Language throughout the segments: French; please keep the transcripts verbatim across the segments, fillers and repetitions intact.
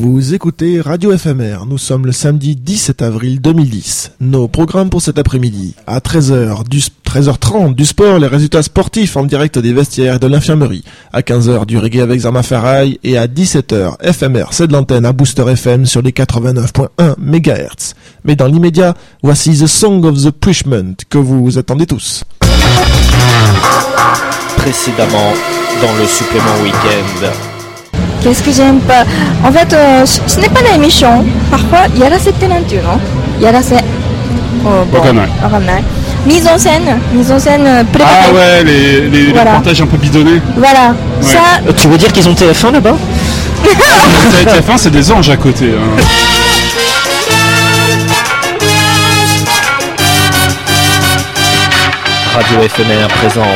Vous écoutez Radio F M R, nous sommes le samedi dix-sept avril deux mille dix. Nos programmes pour cet après-midi, à treize heures, du, treize heures trente, du sport, les résultats sportifs en direct des vestiaires et de l'infirmerie. À quinze heures, du reggae avec Zama Ferraille et à dix-sept heures, F M R, c'est de l'antenne à Booster F M sur les quatre-vingt-neuf virgule un mégahertz. Mais dans l'immédiat, voici The Song of the Preachment que vous attendez tous. Précédemment, dans le supplément week-end. Qu'est-ce que j'aime pas? En fait, euh, ce n'est pas l'émission. Parfois, yarasete nanti uno? Yarase. Oh, bon. Wakanai. Wakanai. Mise en scène, mise en scène euh, préparée. Ah ouais, les, les, voilà. les reportages un peu bidonnés. Voilà. Ouais. Ça. Euh, tu veux dire qu'ils ont T F un là-bas? T F un, c'est des anges à côté. Hein. Radio F M R présente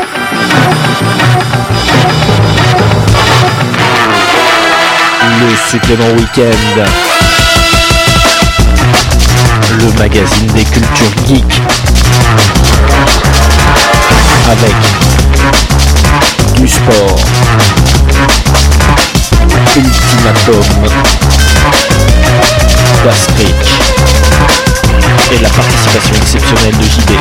le supplément week-end, le magazine des cultures geeks, avec du sport, Ultimatum, Daskrich et la participation exceptionnelle de J D.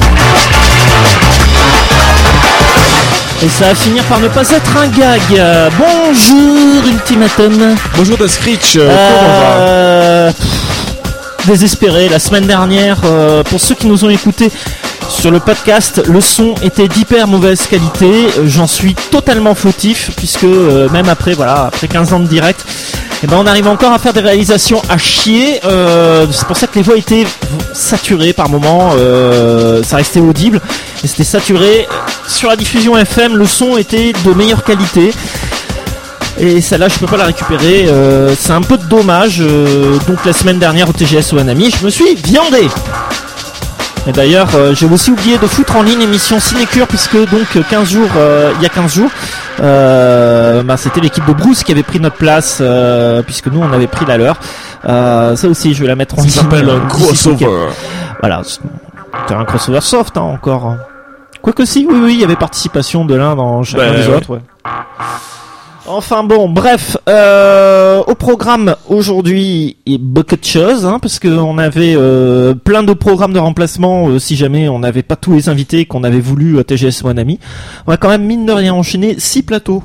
Et ça va finir par ne pas être un gag. Euh, bonjour Ultimatum. Bonjour Daskrich, euh, euh, comment on va? Désespéré, la semaine dernière, euh, pour ceux qui nous ont écoutés sur le podcast, le son était d'hyper mauvaise qualité. J'en suis totalement fautif, puisque euh, même après, voilà, après quinze ans de direct, et ben on arrive encore à faire des réalisations à chier. Euh, c'est pour ça que les voix étaient saturées par moments, euh, ça restait audible, mais c'était saturé. Sur la diffusion F M, le son était de meilleure qualité. Et celle-là, je peux pas la récupérer. Euh, c'est un peu de dommage. Euh, donc la semaine dernière au T G S Oanami, je me suis viandé. Et d'ailleurs, euh, j'ai aussi oublié de foutre en ligne l'émission Cinécure, puisque donc quinze jours, euh, il y a quinze jours, euh, bah, c'était l'équipe de Bruce qui avait pris notre place, euh, puisque nous on avait pris la leur. Euh, ça aussi, je vais la mettre en ligne. Ça s'appelle un crossover. Voilà, c'est un crossover soft hein, encore. Quoique si, oui, oui, il y avait participation de l'un dans chacun bah, des ouais. autres. Ouais. Enfin bon, bref, euh, au programme aujourd'hui, il y a beaucoup de choses, hein, parce qu'on avait euh, plein de programmes de remplacement, euh, si jamais on n'avait pas tous les invités qu'on avait voulu à T G S Oanami. On a quand même, mine de rien, enchaîné six plateaux.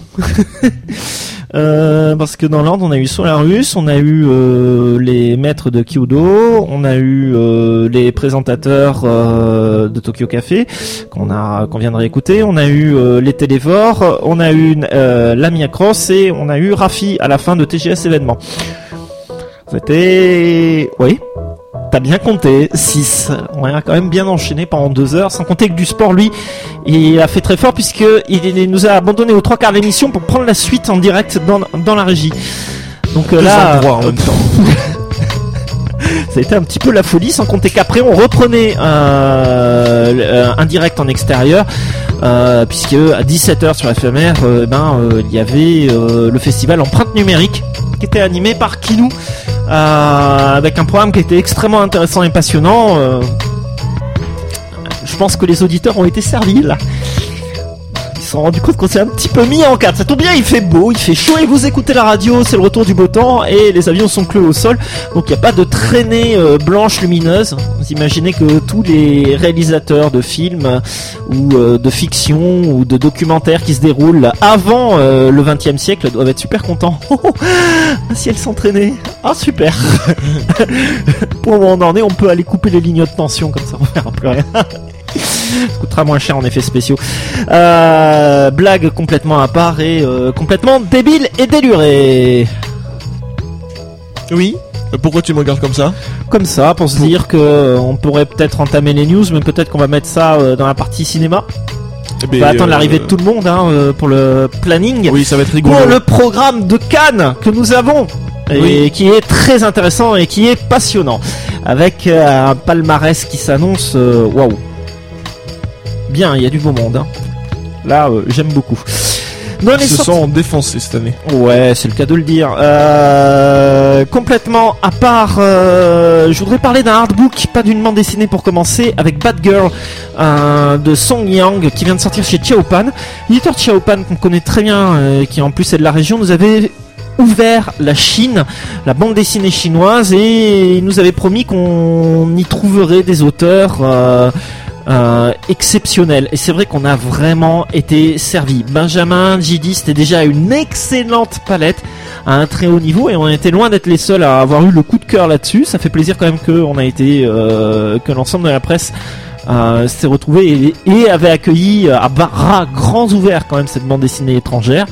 Euh, parce que dans l'ordre on a eu Solarus, on a eu euh, les maîtres de Kyudo, on a eu euh, les présentateurs euh, de Tokyo Café qu'on a qu'on vient de réécouter, on a eu euh, les Télévores, on a eu euh, Lamia Cross et on a eu Rafi à la fin de T G S événement. C'était oui. T'as bien compté, six. On a quand même bien enchaîné pendant deux heures, sans compter que du sport, lui, il a fait très fort puisque il nous a abandonné aux trois quarts de l'émission pour prendre la suite en direct dans, dans la régie. Donc euh, là, endroits en même temps. ça a été un petit peu la folie, sans compter qu'après on reprenait euh, un direct en extérieur, euh, puisque à dix-sept heures sur F M R, euh, ben euh, il y avait euh, le festival Empreinte Numérique qui était animé par Kinou. Euh, avec un programme qui était extrêmement intéressant et passionnant. Euh, je pense que les auditeurs ont été servis là. Ils se sont rendus compte qu'on s'est un petit peu mis en quatre. Ça tombe bien, il fait beau, il fait chaud et vous écoutez la radio, c'est le retour du beau temps et les avions sont cloués au sol. Donc il n'y a pas de traînée euh, blanche lumineuse. Vous imaginez que tous les réalisateurs de films ou euh, de fiction ou de documentaires qui se déroulent avant euh, le vingtième siècle doivent être super contents. Oh, oh, un ciel s'entraîner. Ah super. Pour où on en est, on peut aller couper les lignes de tension comme ça, on verra plus rien. Ça coûtera moins cher en effets spéciaux. Euh, blague complètement à part et euh, complètement débile et délurée. Oui. Pourquoi tu me regardes comme ça? Comme ça, pour se pour... dire que euh, on pourrait peut-être entamer les news, mais peut-être qu'on va mettre ça euh, dans la partie cinéma. Eh ben, on va attendre euh... l'arrivée de tout le monde hein, euh, pour le planning. Oui, ça va être rigolo. Pour le programme de Cannes que nous avons. Et oui. Qui est très intéressant et qui est passionnant. Avec euh, un palmarès qui s'annonce waouh. Wow. Bien, il y a du beau monde. Hein. Là, euh, j'aime beaucoup. Dans les Ils se sorties... sont défoncés cette année. Ouais, c'est le cas de le dire. Euh, complètement à part, euh, je voudrais parler d'un artbook, pas d'une bande dessinée pour commencer, avec Bad Girl euh, de Song Yang qui vient de sortir chez Chaopan. L'éditeur Chaopan qu'on connaît très bien, euh, qui en plus est de la région, nous avait ouvert la Chine, la bande dessinée chinoise, et il nous avait promis qu'on y trouverait des auteurs euh, euh, exceptionnels. Et c'est vrai qu'on a vraiment été servi. Benjamin J D, c'était déjà une excellente palette à un très haut niveau, et on était loin d'être les seuls à avoir eu le coup de cœur là-dessus. Ça fait plaisir quand même que on a été, euh, que l'ensemble de la presse Euh, s'est retrouvé et, et avait accueilli à bras grands ouverts quand même cette bande dessinée étrangère.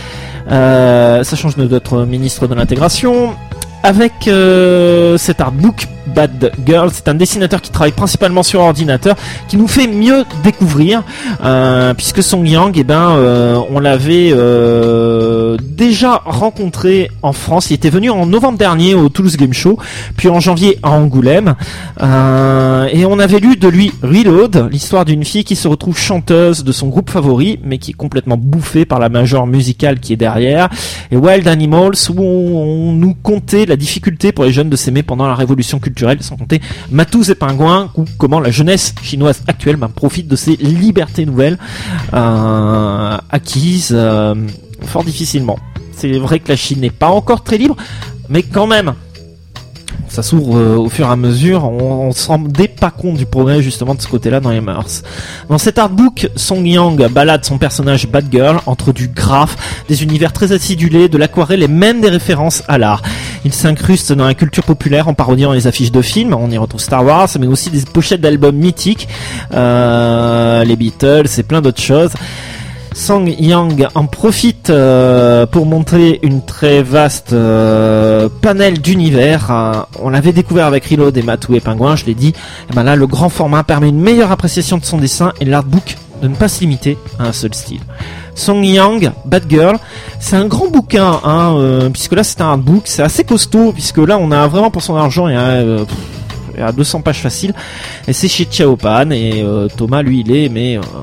Euh, ça change de notre ministre de l'intégration. Avec euh, cet artbook Bad Girl, c'est un dessinateur qui travaille principalement sur ordinateur, qui nous fait mieux découvrir, euh, puisque Song Yang, eh ben, euh, on l'avait euh, déjà rencontré en France. Il était venu en novembre dernier au Toulouse Game Show, puis en janvier à Angoulême, euh, et on avait lu de lui Reload, l'histoire d'une fille qui se retrouve chanteuse de son groupe favori, mais qui est complètement bouffée par la major musicale qui est derrière, et Wild Animals, où on, on nous contait la difficulté pour les jeunes de s'aimer pendant la révolution culturelle, sans compter Matous et Pingouins, ou comment la jeunesse chinoise actuelle ben, profite de ces libertés nouvelles euh, acquises euh, fort difficilement. C'est vrai que la Chine n'est pas encore très libre, mais quand même, ça s'ouvre euh, au fur et à mesure. On, on se rend pas compte du progrès justement de ce côté-là dans les mœurs. Dans cet artbook, Song Yang balade son personnage Bad Girl entre du graphe, des univers très acidulés, de l'aquarelle et même des références à l'art. Il s'incruste dans la culture populaire en parodiant les affiches de films. On y retrouve Star Wars, mais aussi des pochettes d'albums mythiques, euh, les Beatles et plein d'autres choses. Song Yang en profite euh, pour montrer une très vaste euh, panel d'univers. Euh, on l'avait découvert avec Reload et Matou et Pingouin, je l'ai dit. Et ben là, le grand format permet une meilleure appréciation de son dessin et l'artbook de ne pas se limiter à un seul style. Song Yang, Bad Girl, c'est un grand bouquin, hein, euh, puisque là c'est un artbook, c'est assez costaud, puisque là on a vraiment pour son argent et euh, pff, il y a deux cents pages faciles, et c'est chez Chaopan, et euh, Thomas lui il est mais euh,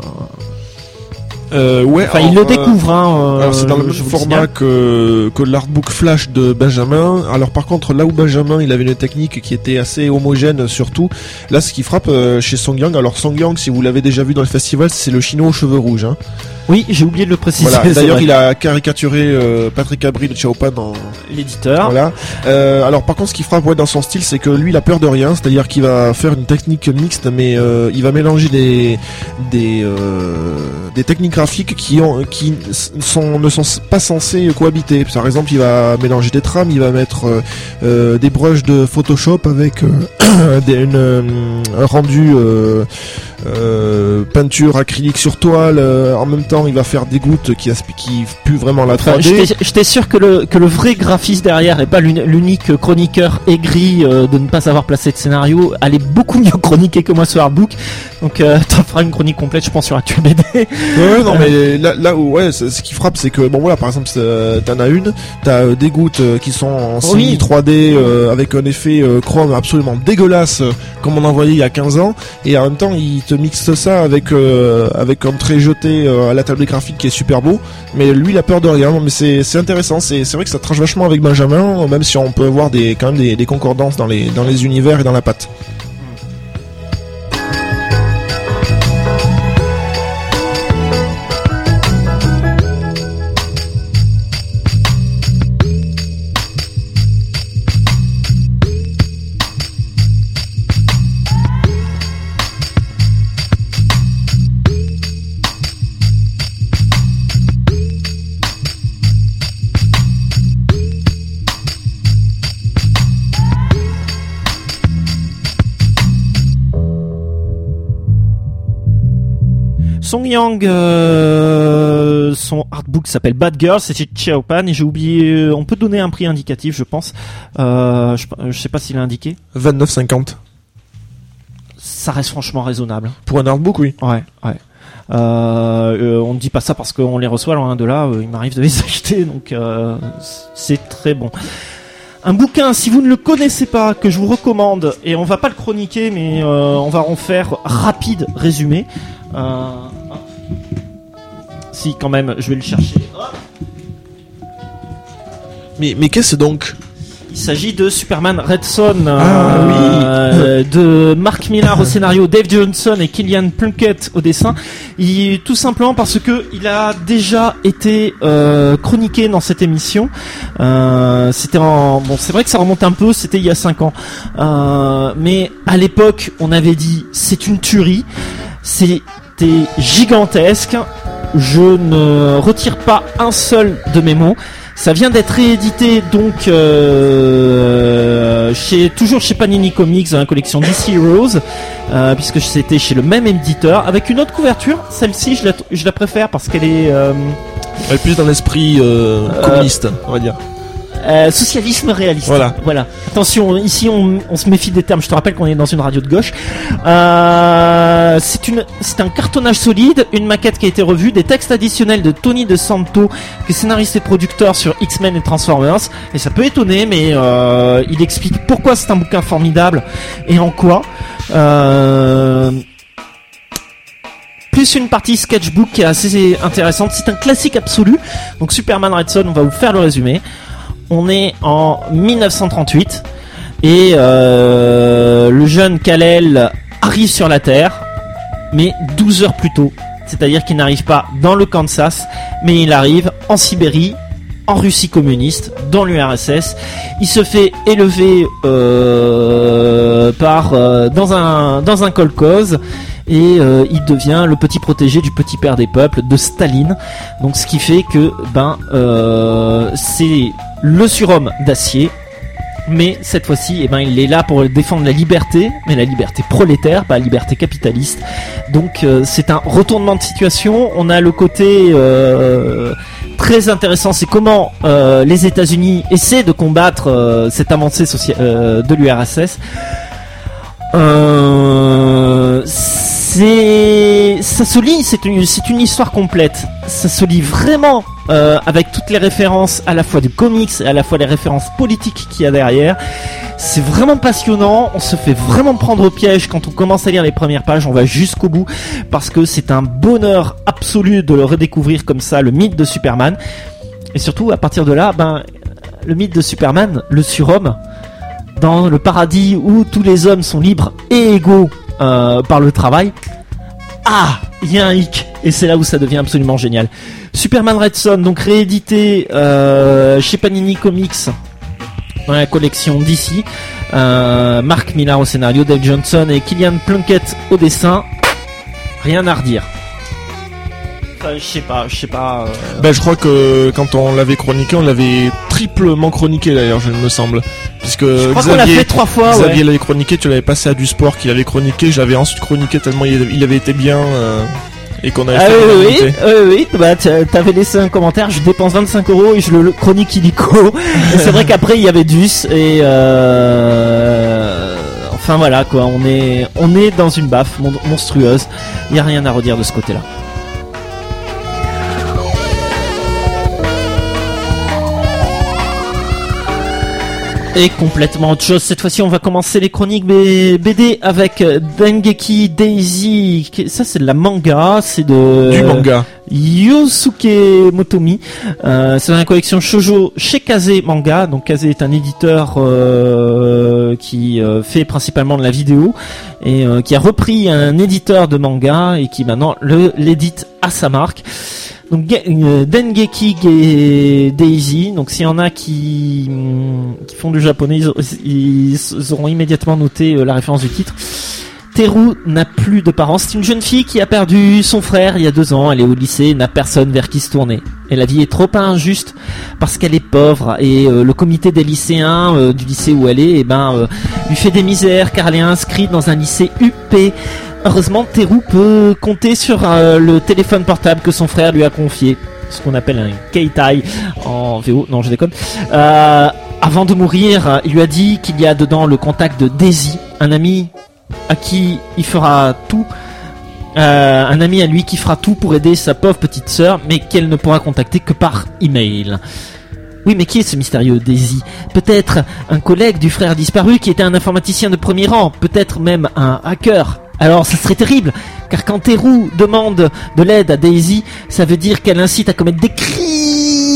Euh, ouais, enfin, alors, il le euh, découvre. Hein, alors c'est dans le même je vous format que, que l'artbook Flash de Benjamin. Alors par contre, là où Benjamin il avait une technique qui était assez homogène surtout, là ce qui frappe euh, chez Song Yang, alors Song Yang si vous l'avez déjà vu dans le festival, c'est le chinois aux cheveux rouges. Hein. Oui, j'ai oublié de le préciser. Voilà. D'ailleurs, il a caricaturé euh, Patrick Abri de Chaopan dans l'éditeur. Voilà. Euh, alors par contre, ce qui frappe ouais, dans son style, c'est que lui, il a peur de rien. C'est-à-dire qu'il va faire une technique mixte, mais euh, il va mélanger des des euh, des techniques graphiques qui ont qui sont ne sont pas censées cohabiter. Par exemple, il va mélanger des trames, il va mettre euh, euh, des brushes de Photoshop avec euh, des, une, euh, un rendu euh, euh, peinture acrylique sur toile. Euh, en même temps, il va faire des gouttes qui qui puent vraiment la trois D. Enfin, j'étais sûr que le que le vrai graphiste derrière et pas l'unique chroniqueur aigri euh, de ne pas avoir placé de scénario allait beaucoup mieux chroniquer que moi sur Artbook. Donc euh, t'en feras une chronique complète, je pense, sur Actuel B D. Ouais, non, mais là, là où ouais, ce qui frappe, c'est que bon voilà, par exemple, t'en as une, t'as euh, des gouttes euh, qui sont en simili oui. trois D euh, avec un effet euh, chrome absolument dégueulasse, euh, comme on en voyait il y a quinze ans, et en même temps, il te mixe ça avec euh, avec un trait jeté euh, à la tablette graphique qui est super beau. Mais lui, il a peur de rien. Mais c'est c'est intéressant. C'est c'est vrai que ça tranche vachement avec Benjamin, même si on peut avoir des quand même des, des concordances dans les dans les univers et dans la patte. Song Yang, euh, son artbook s'appelle Bad Girl, c'est chez Chaopan, et j'ai oublié, on peut donner un prix indicatif, je pense. Euh, je, je sais pas s'il est indiqué. vingt-neuf cinquante. Ça reste franchement raisonnable. Pour un artbook, oui. Ouais, ouais. Euh, euh, on ne dit pas ça parce qu'on les reçoit, loin de là, euh, il m'arrive de les acheter, donc euh, c'est très bon. Un bouquin, si vous ne le connaissez pas, que je vous recommande, et on va pas le chroniquer, mais euh, on va en faire rapide résumé. Euh, si, quand même, je vais le chercher. Mais, mais qu'est-ce donc ? Il Il s'agit de Superman Red Son, ah, euh, oui. de Mark Millar au scénario, Dave Johnson et Killian Plunkett au dessin. Il, tout simplement parce que il a déjà été euh, chroniqué dans cette émission. Euh, c'était en bon, c'est vrai que ça remonte un peu, c'était il y a cinq ans, euh, mais à l'époque, on avait dit c'est une tuerie, c'était gigantesque. Je ne retire pas un seul de mes mots. Ça vient d'être réédité donc euh, chez toujours chez Panini Comics dans la collection D C Heroes, euh, puisque c'était chez le même éditeur avec une autre couverture. Celle-ci, je la, je la préfère parce qu'elle est euh, elle est plus dans l'esprit euh, communiste, euh, on va dire. Euh, socialisme réaliste. Voilà. Voilà. Attention, ici on, on se méfie des termes. Je te rappelle qu'on est dans une radio de gauche. Euh, c'est une, c'est un cartonnage solide, une maquette qui a été revue, des textes additionnels de Tony DeSanto, qui est scénariste et producteur sur X-Men et Transformers. Et ça peut étonner, mais euh, il explique pourquoi c'est un bouquin formidable et en quoi. Euh, plus une partie sketchbook qui est assez intéressante. C'est un classique absolu. Donc Superman Red Son, on va vous faire le résumé. On est en dix-neuf cent trente-huit et euh, le jeune Kal-El arrive sur la Terre, mais douze heures plus tôt. C'est-à-dire qu'il n'arrive pas dans le Kansas, mais il arrive en Sibérie, en Russie communiste, dans l'U R S S. Il se fait élever euh, par euh, dans un dans un kolkhoz. Et euh, il devient le petit protégé du petit père des peuples de Staline. Donc ce qui fait que ben euh, c'est le surhomme d'acier, mais cette fois-ci eh ben il est là pour défendre la liberté, mais la liberté prolétaire, pas la liberté capitaliste. Donc euh, c'est un retournement de situation. On a le côté euh, très intéressant, c'est comment euh, les États-Unis essaient de combattre euh, cette avancée socia- euh, de l'U R S S. Euh, c'est ça se lit, c'est une c'est une histoire complète. Ça se lit vraiment euh, avec toutes les références à la fois du comics et à la fois les références politiques qu'il y a derrière. C'est vraiment passionnant. On se fait vraiment prendre au piège quand on commence à lire les premières pages. On va jusqu'au bout parce que c'est un bonheur absolu de le redécouvrir comme ça, le mythe de Superman. Et surtout à partir de là, ben le mythe de Superman, le surhomme. Dans le paradis où tous les hommes sont libres et égaux euh, par le travail. Ah, il y a un hic. Et c'est là où ça devient absolument génial. Superman Red Son, donc réédité euh, chez Panini Comics dans la collection D C. Euh, Mark Millar au scénario, Dave Johnson et Killian Plunkett au dessin. Rien à redire. Enfin, je sais pas, je sais pas. Euh... Ben, je crois que quand on l'avait chroniqué, on l'avait triplement chroniqué d'ailleurs, je me semble. Puisque je crois Xavier, qu'on l'a fait trois fois. Xavier ouais. l'avait chroniqué, tu l'avais passé à du sport, qu'il avait chroniqué, j'avais ensuite chroniqué tellement il, il avait été bien euh, et qu'on avait ah fait oui, oui, oui, oui, oui, bah t'avais laissé un commentaire, je dépense vingt-cinq euros et je le chronique illico. Et c'est vrai qu'après il y avait Dus et euh... enfin voilà quoi, on est on est dans une baffe mon- monstrueuse. Il y a rien à redire de ce côté-là. Et complètement autre chose. Cette fois-ci, on va commencer les chroniques B D avec Dengeki Daisy. Ça, c'est de la manga. C'est de du manga. Yosuke Motomi. Euh, c'est dans la collection Shoujo chez Kaze Manga. Donc Kaze est un éditeur euh, qui euh, fait principalement de la vidéo et euh, qui a repris un éditeur de manga et qui maintenant le, l'édite à sa marque. Donc euh, Dengeki Daisy. Donc s'il y en a qui qui font du japonais, ils, ils auront immédiatement noté euh, la référence du titre. Teru n'a plus de parents. C'est une jeune fille qui a perdu son frère il y a deux ans. Elle est au lycée, n'a personne vers qui se tourner. Et la vie est trop injuste parce qu'elle est pauvre. Et euh, le comité des lycéens euh, du lycée où elle est, eh ben, euh, lui fait des misères car elle est inscrite dans un lycée U P. Heureusement, Teru peut compter sur euh, le téléphone portable que son frère lui a confié. Ce qu'on appelle un keitai en V O. Non, je déconne. Euh, avant de mourir, il lui a dit qu'il y a dedans le contact de Daisy, un ami à qui il fera tout, euh, un ami à lui qui fera tout pour aider sa pauvre petite sœur, mais qu'elle ne pourra contacter que par email. Oui, mais qui est ce mystérieux Daisy ? Peut-être un collègue du frère disparu qui était un informaticien de premier rang, peut-être même un hacker. Alors ça serait terrible, car quand Teru demande de l'aide à Daisy, ça veut dire qu'elle incite à commettre des crimes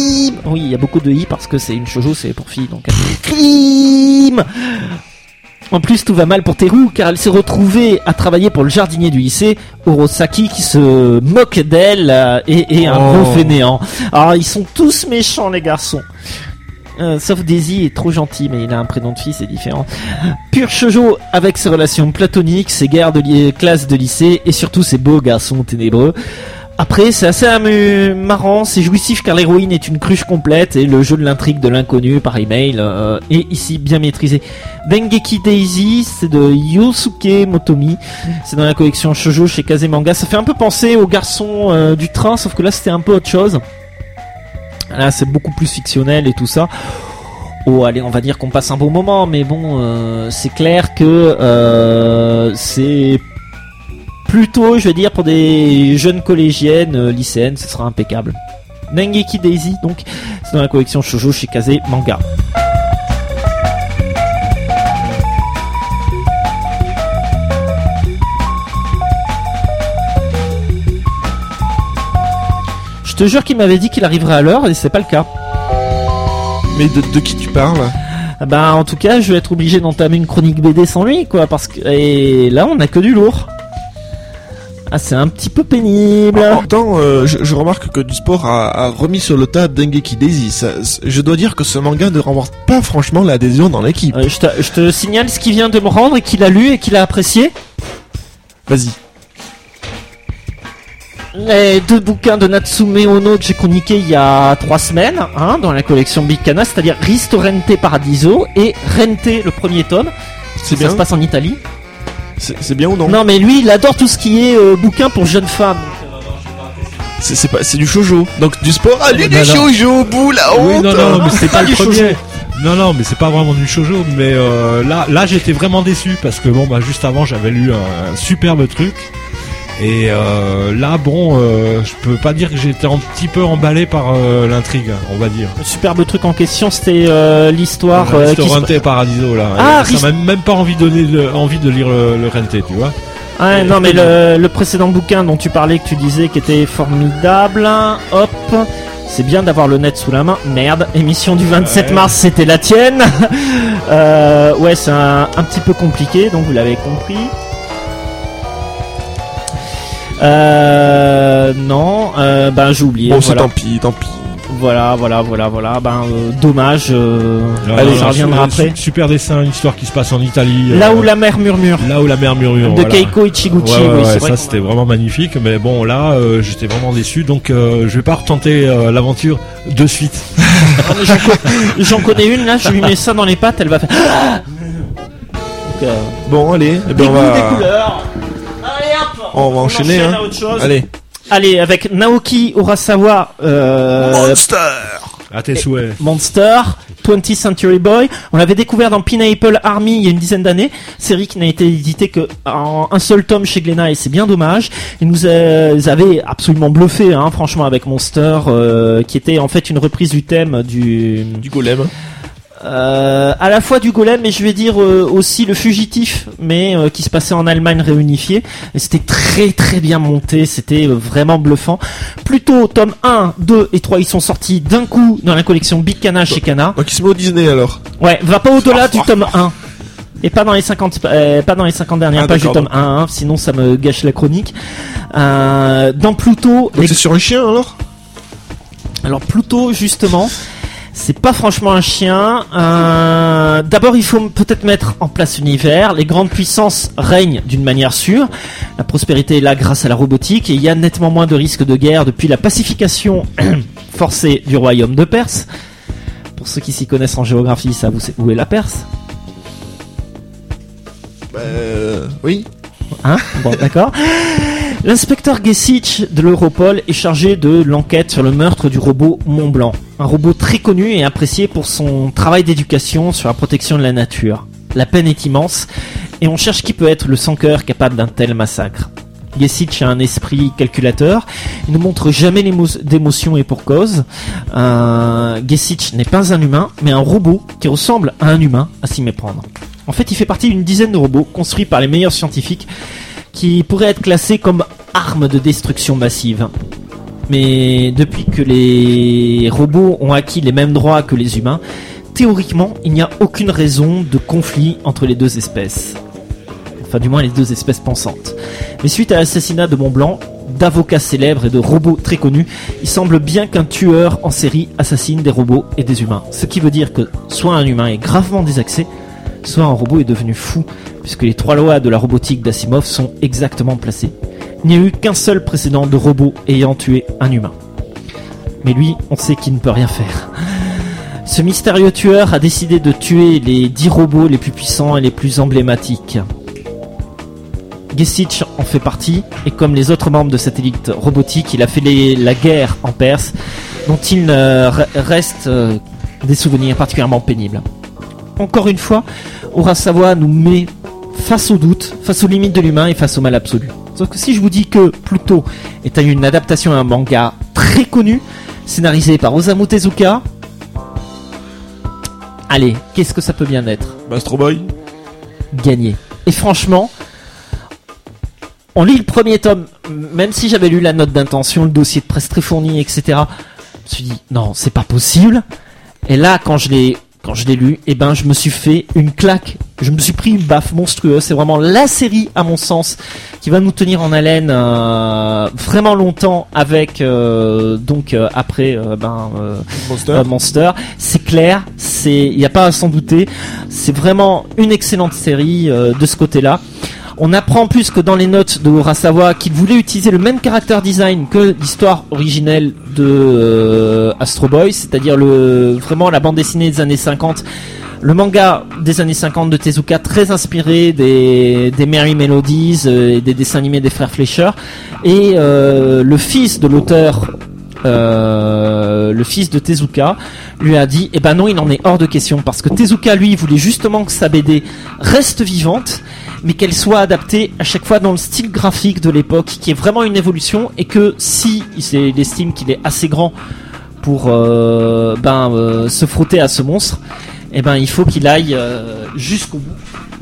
Oui, il y a beaucoup de i parce que c'est une shoujo, c'est pour filles, donc crime. En plus, tout va mal pour Teru car elle s'est retrouvée à travailler pour le jardinier du lycée, Orosaki, qui se moque d'elle euh, et est un Oh. gros fainéant. Alors, ils sont tous méchants, les garçons. Euh, sauf Daisy est trop gentil, mais il a un prénom de fille, c'est différent. Pur shoujo avec ses relations platoniques, ses guerres de li- classe de lycée et surtout ses beaux garçons ténébreux. Après, c'est assez amu- marrant, c'est jouissif car l'héroïne est une cruche complète et le jeu de l'intrigue de l'inconnu par email euh, est ici bien maîtrisé. Dengeki Daisy, c'est de Yosuke Motomi, c'est dans la collection shoujo chez Kazemanga. Ça fait un peu penser aux garçons euh, du train, sauf que là c'était un peu autre chose. Là c'est beaucoup plus fictionnel et tout ça. Oh, allez, on va dire qu'on passe un bon moment, mais bon, euh, c'est clair que euh, c'est plutôt, je vais dire, pour des jeunes collégiennes, euh, lycéennes, ce sera impeccable. Dengeki Daisy, donc, c'est dans la collection shoujo chez Kazemanga. Je te jure qu'il m'avait dit qu'il arriverait à l'heure et c'est pas le cas. Mais de, de qui tu parles? Bah, en tout cas, je vais être obligé d'entamer une chronique B D sans lui, quoi, parce que, et là, on a que du lourd. Ah, c'est un petit peu pénible. En même temps, euh, je, je remarque que du sport a, a remis sur le tas Dengeki Daisy. Ça, c- je dois dire que ce manga ne remporte pas franchement l'adhésion dans l'équipe. Euh, je, te, je te signale ce qu'il vient de me rendre et qu'il a lu et qu'il a apprécié. Vas-y. Les deux bouquins de Natsume Ono que j'ai chroniqués il y a trois semaines, hein, dans la collection Big Cana, c'est-à-dire Ristorante Paradiso et Rente, le premier tome. C'est Ça bien. se passe en Italie. C'est c'est bien ou non? Non, mais lui, il adore tout ce qui est euh, bouquin pour jeunes femmes. C'est c'est pas, c'est du shoujo. Donc du sport. Ah, lui Non, du non. shoujo, bout la Oui, honte. non, non, mais c'est pas le du premier. shoujo. Non, non, mais c'est pas vraiment du shoujo. Mais euh, là, là, j'étais vraiment déçu parce que bon, bah, juste avant, j'avais lu un, un superbe truc. Et euh, là, bon, euh, je peux pas dire que j'étais un petit peu emballé par euh, l'intrigue, on va dire. Le superbe truc en question, c'était euh, l'histoire euh, qui se- Rente Paradiso là. Ah, ça Rist- m'a même pas envie de donner le- envie de lire le, le Rente, tu vois. Ouais, non, mais le, le précédent bouquin dont tu parlais, que tu disais qui était formidable, hop, c'est bien d'avoir le net sous la main. Merde, émission du vingt-sept Ouais. mars, c'était la tienne. euh, ouais, c'est un, un petit peu compliqué, donc vous l'avez compris. Euh, non, euh, ben j'ai oublié. Bon, c'est voilà. tant pis, tant pis. voilà, voilà, voilà, voilà. Ben euh, dommage. Euh, Alors, allez, alors, ça reviendra su- après. Super dessin, une histoire qui se passe en Italie. Là euh, où la mer murmure. Là où la mer murmure. De voilà. Keiko Ichiguchi. Ouais, ouais, oui, ouais, c'est vrai. ça c'était vraiment magnifique, mais bon là euh, j'étais vraiment déçu, donc euh, je vais pas retenter euh, l'aventure de suite. J'en co- J'en connais une là, je lui mets ça dans les pattes, elle va faire. Donc, euh, Bon, allez, eh ben, des on goûts, des va, couleurs. Allez hop, on va enchaîner, enchaîne hein. à autre chose. Allez. Allez, avec Naoki Urasawa, euh, Monster. À tes souhaits. Monster, twentieth Century Boy. On l'avait découvert dans Pineapple Army il y a une dizaine d'années. Série qui n'a été éditée que en un seul tome chez Glénat et c'est bien dommage. Ils nous euh, avaient absolument bluffé, hein, franchement, avec Monster, euh, qui était en fait une reprise du thème du, Du golem. Euh, à la fois du golem, mais je vais dire euh, aussi le fugitif, mais euh, qui se passait en Allemagne réunifiée. Et c'était très très bien monté, c'était euh, vraiment bluffant. Plutôt tome un, deux et trois, ils sont sortis d'un coup dans la collection Big Cana chez Cana. Donc il se met au Disney alors. Ouais, va pas au-delà du tome un. Et pas dans les cinquante, euh, pas dans les cinquante dernières Ah, pages du d'accord. tome un, hein, sinon ça me gâche la chronique. Euh, dans Pluto, Donc c'est sur un chien alors. alors Pluto justement, c'est pas franchement un chien. Euh, D'abord, il faut peut-être mettre en place l'univers. Les grandes puissances règnent d'une manière sûre. La prospérité est là grâce à la robotique et il y a nettement moins de risques de guerre depuis la pacification forcée du royaume de Perse. Pour ceux qui s'y connaissent en géographie, ils savent où, c'est- où est la Perse. Euh, oui. Hein Bon, d'accord. L'inspecteur Gessich de l'Europol est chargé de l'enquête sur le meurtre du robot Mont Blanc. Un robot très connu et apprécié pour son travail d'éducation sur la protection de la nature. La peine est immense et on cherche qui peut être le sans-cœur capable d'un tel massacre. Gessich a un esprit calculateur, il ne montre jamais l'émo- d'émotion et pour cause. Euh, Gessich n'est pas un humain, mais un robot qui ressemble à un humain à s'y méprendre. En fait, il fait partie d'une dizaine de robots construits par les meilleurs scientifiques qui pourraient être classés comme armes de destruction massive. mais depuis que les robots ont acquis les mêmes droits que les humains, théoriquement, il n'y a aucune raison de conflit entre les deux espèces. Enfin, du moins les deux espèces pensantes. Mais suite à l'assassinat de Mont-Blanc, d'avocats célèbres et de robots très connus, il semble bien qu'un tueur en série assassine des robots et des humains. Ce qui veut dire que soit un humain est gravement désaxé, soit un robot est devenu fou, puisque les trois lois de la robotique d'Asimov sont exactement placées. Il n'y a eu qu'un seul précédent de robot ayant tué un humain. Mais lui, on sait qu'il ne peut rien faire. Ce mystérieux tueur a décidé de tuer les dix robots les plus puissants et les plus emblématiques. Gesich en fait partie, et comme les autres membres de cette élite robotique, il a fait les, la guerre en Perse, dont il euh, reste euh, des souvenirs particulièrement pénibles. Encore une fois, Urasawa nous met face aux doutes, face aux limites de l'humain et face au mal absolu. Sauf que si je vous dis que Pluto est une adaptation à un manga très connu, scénarisé par Osamu Tezuka, allez, qu'est-ce que ça peut bien être ? Astro Boy ? Gagné. Et franchement, on lit le premier tome, même si j'avais lu la note d'intention, le dossier de presse très fourni, et cetera. Je me suis dit, non, c'est pas possible. Et là, quand je l'ai, quand je l'ai lu, eh ben, je me suis fait une claque. Je me suis pris une baffe monstrueuse. C'est vraiment la série, à mon sens, qui va nous tenir en haleine euh, vraiment longtemps avec, euh, donc, euh, après, euh, ben, euh, Monster. Euh, Monster. C'est clair, c'est, il n'y a pas à s'en douter. C'est vraiment une excellente série euh, de ce côté-là. On apprend en plus que dans les notes de Urasawa qu'il voulait utiliser le même character design que l'histoire originelle de euh, Astro Boy, c'est-à-dire le, vraiment la bande dessinée des années cinquante, le manga des années cinquante de Tezuka, très inspiré des, des Merry Melodies euh, et des dessins animés des frères Fleischer, et euh, le fils de l'auteur, Euh, le fils de Tezuka lui a dit, eh ben non, il en est hors de question, parce que Tezuka, lui, voulait justement que sa B D reste vivante, mais qu'elle soit adaptée à chaque fois dans le style graphique de l'époque, qui est vraiment une évolution, et que si il estime qu'il est assez grand pour euh, ben euh, se frotter à ce monstre, eh ben il faut qu'il aille euh, jusqu'au bout.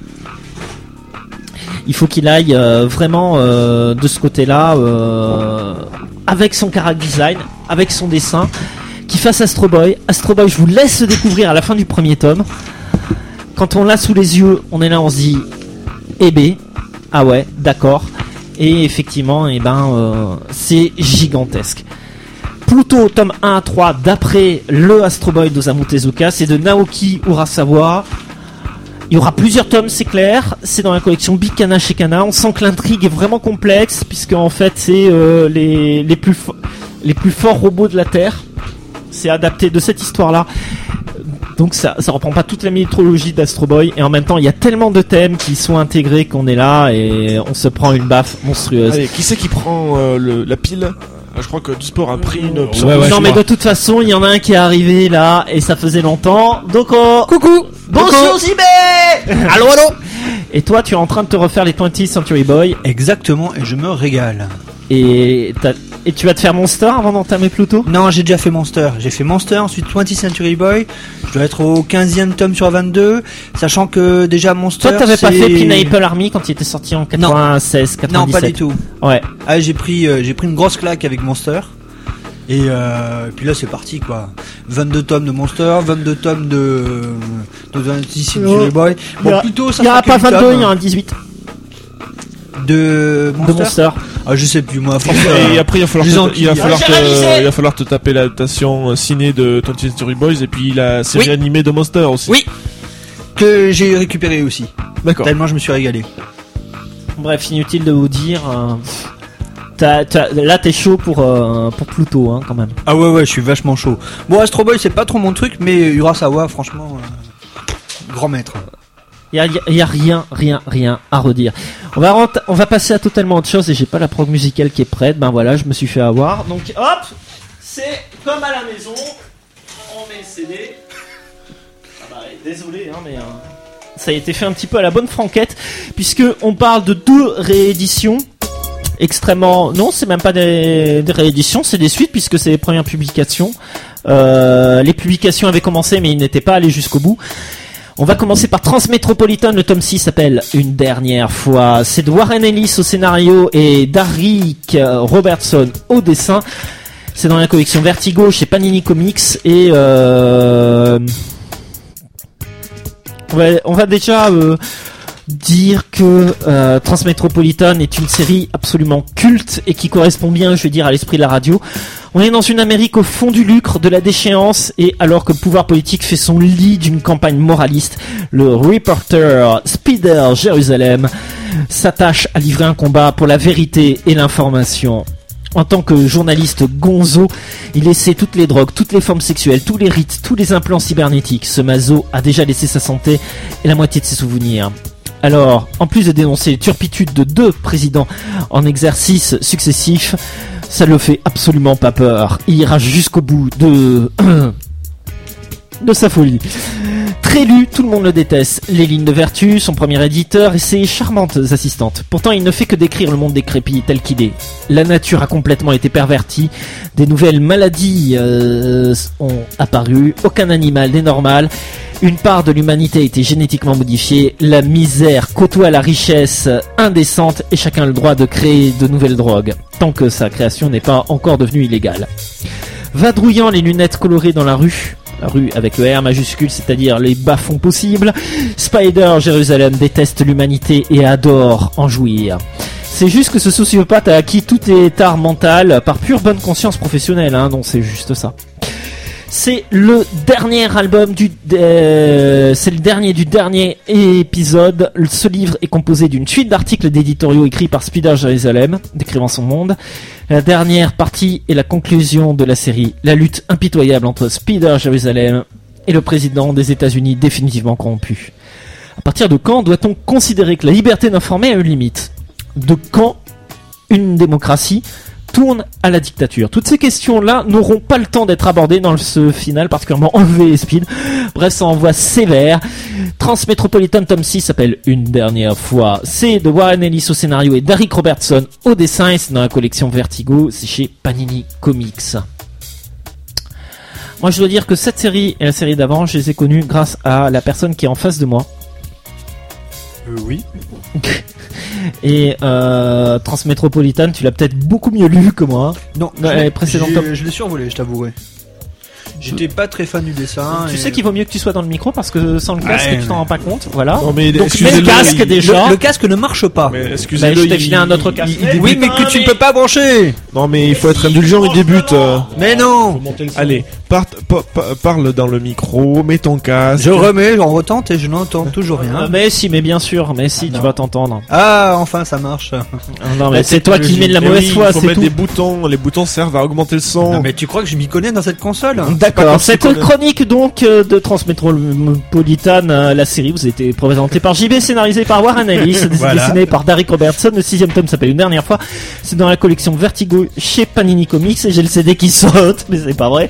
Il faut qu'il aille euh, vraiment euh, de ce côté-là, euh, avec son character design, avec son dessin, qu'il fasse Astro Boy. Astro Boy, je vous laisse le découvrir à la fin du premier tome. Quand on l'a sous les yeux, on est là, on se dit, eh ben, ah ouais, d'accord. Et effectivement, eh ben, euh, c'est gigantesque. Pluto, tome un à trois, d'après le Astro Boy d'Osamu Tezuka, c'est de Naoki Urasawa. Il y aura plusieurs tomes, c'est clair. C'est dans la collection Big Kana chez Kana. On sent que l'intrigue est vraiment complexe, puisque en fait, c'est euh, les les plus fo- les plus forts robots de la Terre. C'est adapté de cette histoire-là. Donc ça ça reprend pas toute la mythologie d'Astro Boy, et en même temps, il y a tellement de thèmes qui sont intégrés qu'on est là et on se prend une baffe monstrueuse. Allez, qui c'est qui prend euh, le, la pile ? Je crois que du sport a pris une option. Ouais, ouais, non je mais crois. de toute façon, il y en a un qui est arrivé là et ça faisait longtemps. Donc oh, coucou. Bonjour Zibé. Allô allô. Et toi, tu es en train de te refaire les twentieth Century Boy. Exactement, et je me régale. Et t'as... et tu vas te faire Monster avant d'entamer Pluto ? Non, j'ai déjà fait Monster. J'ai fait Monster, ensuite twentieth Century Boy. Je dois être au quinzième tome sur vingt-deux, sachant que déjà Monster. Toi, t'avais c'est... pas fait Pineapple Army quand il était sorti en quatre-vingt-seize, quatre-vingt-dix-sept ? Non, pas du tout. Ouais. Ah, j'ai pris, euh, j'ai pris une grosse claque avec Monster. Et euh, puis là, c'est parti quoi. vingt-deux tomes de Monster, vingt-deux tomes de, de twentieth Century Boy. Bon, Il plutôt ça. n'y aura fera pas que huit vingt-deux, il y tomes. en a dix-huit. De Monster. De Monster. Ah, je sais plus moi. Et après, il va falloir, Les te, Antilles. il va falloir, Ah, te, j'ai révisé. il va falloir te taper l'adaptation ciné de twentieth Century Boys et puis la série Oui. animée de Monster aussi. Oui. Que j'ai récupéré aussi. D'accord. Tellement je me suis régalé. Bref, inutile de vous dire. Euh, t'as, t'as, là, t'es chaud pour, euh, pour Pluto, hein, quand même. Ah ouais ouais, je suis vachement chaud. Bon, Astro Boy c'est pas trop mon truc, mais Urasawa franchement euh, grand maître. Il y a, y a rien, rien, rien à redire. On va, rent- on va passer à totalement autre chose et j'ai pas la prog musicale qui est prête. Ben voilà, je me suis fait avoir. Donc hop, c'est comme à la maison. On met le C D. Ah bah, désolé, hein, mais euh, ça a été fait un petit peu à la bonne franquette, puisque on parle de deux rééditions extrêmement. Non, c'est même pas des, des rééditions, c'est des suites puisque c'est les premières publications. Euh, les publications avaient commencé, mais ils n'étaient pas allés jusqu'au bout. On va commencer par Transmétropolitan, le tome six s'appelle Une dernière fois. C'est de Warren Ellis au scénario et Derrick Robertson au dessin. C'est dans la collection Vertigo chez Panini Comics et euh, on, va, on va déjà euh, dire que euh, Transmétropolitan est une série absolument culte et qui correspond bien, je veux dire, à l'esprit de la radio. On est dans une Amérique au fond du lucre, de la déchéance, et alors que le pouvoir politique fait son lit d'une campagne moraliste, le reporter Spider Jérusalem s'attache à livrer un combat pour la vérité et l'information. En tant que journaliste gonzo, il essaie toutes les drogues, toutes les formes sexuelles, tous les rites, tous les implants cybernétiques. Ce maso a déjà laissé sa santé et la moitié de ses souvenirs. Alors, en plus de dénoncer les turpitudes de deux présidents en exercice successifs, ça ne le fait absolument pas peur. Il ira jusqu'au bout de... de sa folie. Très lu, tout le monde le déteste. Les lignes de vertu, son premier éditeur et ses charmantes assistantes. Pourtant, il ne fait que décrire le monde décrépit tel qu'il est. La nature a complètement été pervertie. Des nouvelles maladies euh, ont apparu. Aucun animal n'est normal. Une part de l'humanité a été génétiquement modifiée. La misère côtoie la richesse indécente et chacun a le droit de créer de nouvelles drogues, tant que sa création n'est pas encore devenue illégale. Vadrouillant les lunettes colorées dans la rue, la rue avec le R majuscule, c'est-à-dire les bas-fonds possibles, Spider Jérusalem déteste l'humanité et adore en jouir. C'est juste que ce sociopathe a acquis tout état mental par pure bonne conscience professionnelle, hein, non, c'est juste ça. C'est le dernier album du, euh, c'est le dernier du dernier épisode. Ce livre est composé d'une suite d'articles d'éditoriaux écrits par Spider Jérusalem, décrivant son monde. La dernière partie est la conclusion de la série, la lutte impitoyable entre Spider Jérusalem et le président des États-Unis définitivement corrompu. À partir de quand doit-on considérer que la liberté d'informer a une limite ? De quand une démocratie tourne à la dictature? Toutes ces questions-là n'auront pas le temps d'être abordées dans ce final particulièrement enlevé et speed. Bref, ça envoie sévère. Transmétropolitan tome six s'appelle Une dernière fois. C'est de Warren Ellis au scénario et d'Eric Robertson au dessin. Et c'est dans la collection Vertigo. C'est chez Panini Comics. Moi, je dois dire que cette série et la série d'avant, je les ai connues grâce à la personne qui est en face de moi. Euh, oui. Et euh, Transmétropolitan, tu l'as peut-être beaucoup mieux lu que moi. Non, dans les précédents tomes. Je l'ai survolé, je t'avouerai. J'étais pas très fan du dessin. Tu et... sais qu'il vaut mieux que tu sois dans le micro parce que sans le casque, ouais, tu t'en rends pas compte. Voilà. Non, mais donc mets le casque il... déjà. Le, le casque ne marche pas. Mais Bah, excusez-le, je t'ai il- filé un autre casque. il- il Oui, débute- mais que tu ne peux pas brancher. Non, mais il faut être indulgent, il débute. euh. Mais non. Allez, part- pa- pa- parle dans le micro, mets ton casque. Je remets, j'en retente et je n'entends toujours Euh, rien. mais si, mais bien sûr, mais si, tu Non. vas t'entendre. Ah, enfin ça marche. Ah, non, mais Bah, c'est toi qui mets de la Eh mauvaise oui, foi, il faut c'est mettre tout. des boutons, les boutons servent à augmenter le son. Non, mais tu crois que je m'y connais dans cette console? pas D'accord. comme Cette si qu'on a- chronique donc euh, de Transmétropolitan, euh, la série, vous a été présentée par J B, scénarisée par Warren Ellis, Voilà. dessinée par Derek Robertson. Le sixième tome s'appelle Une dernière fois. C'est dans la collection Vertigo chez Panini Comics et j'ai le C D qui saute, mais c'est pas vrai.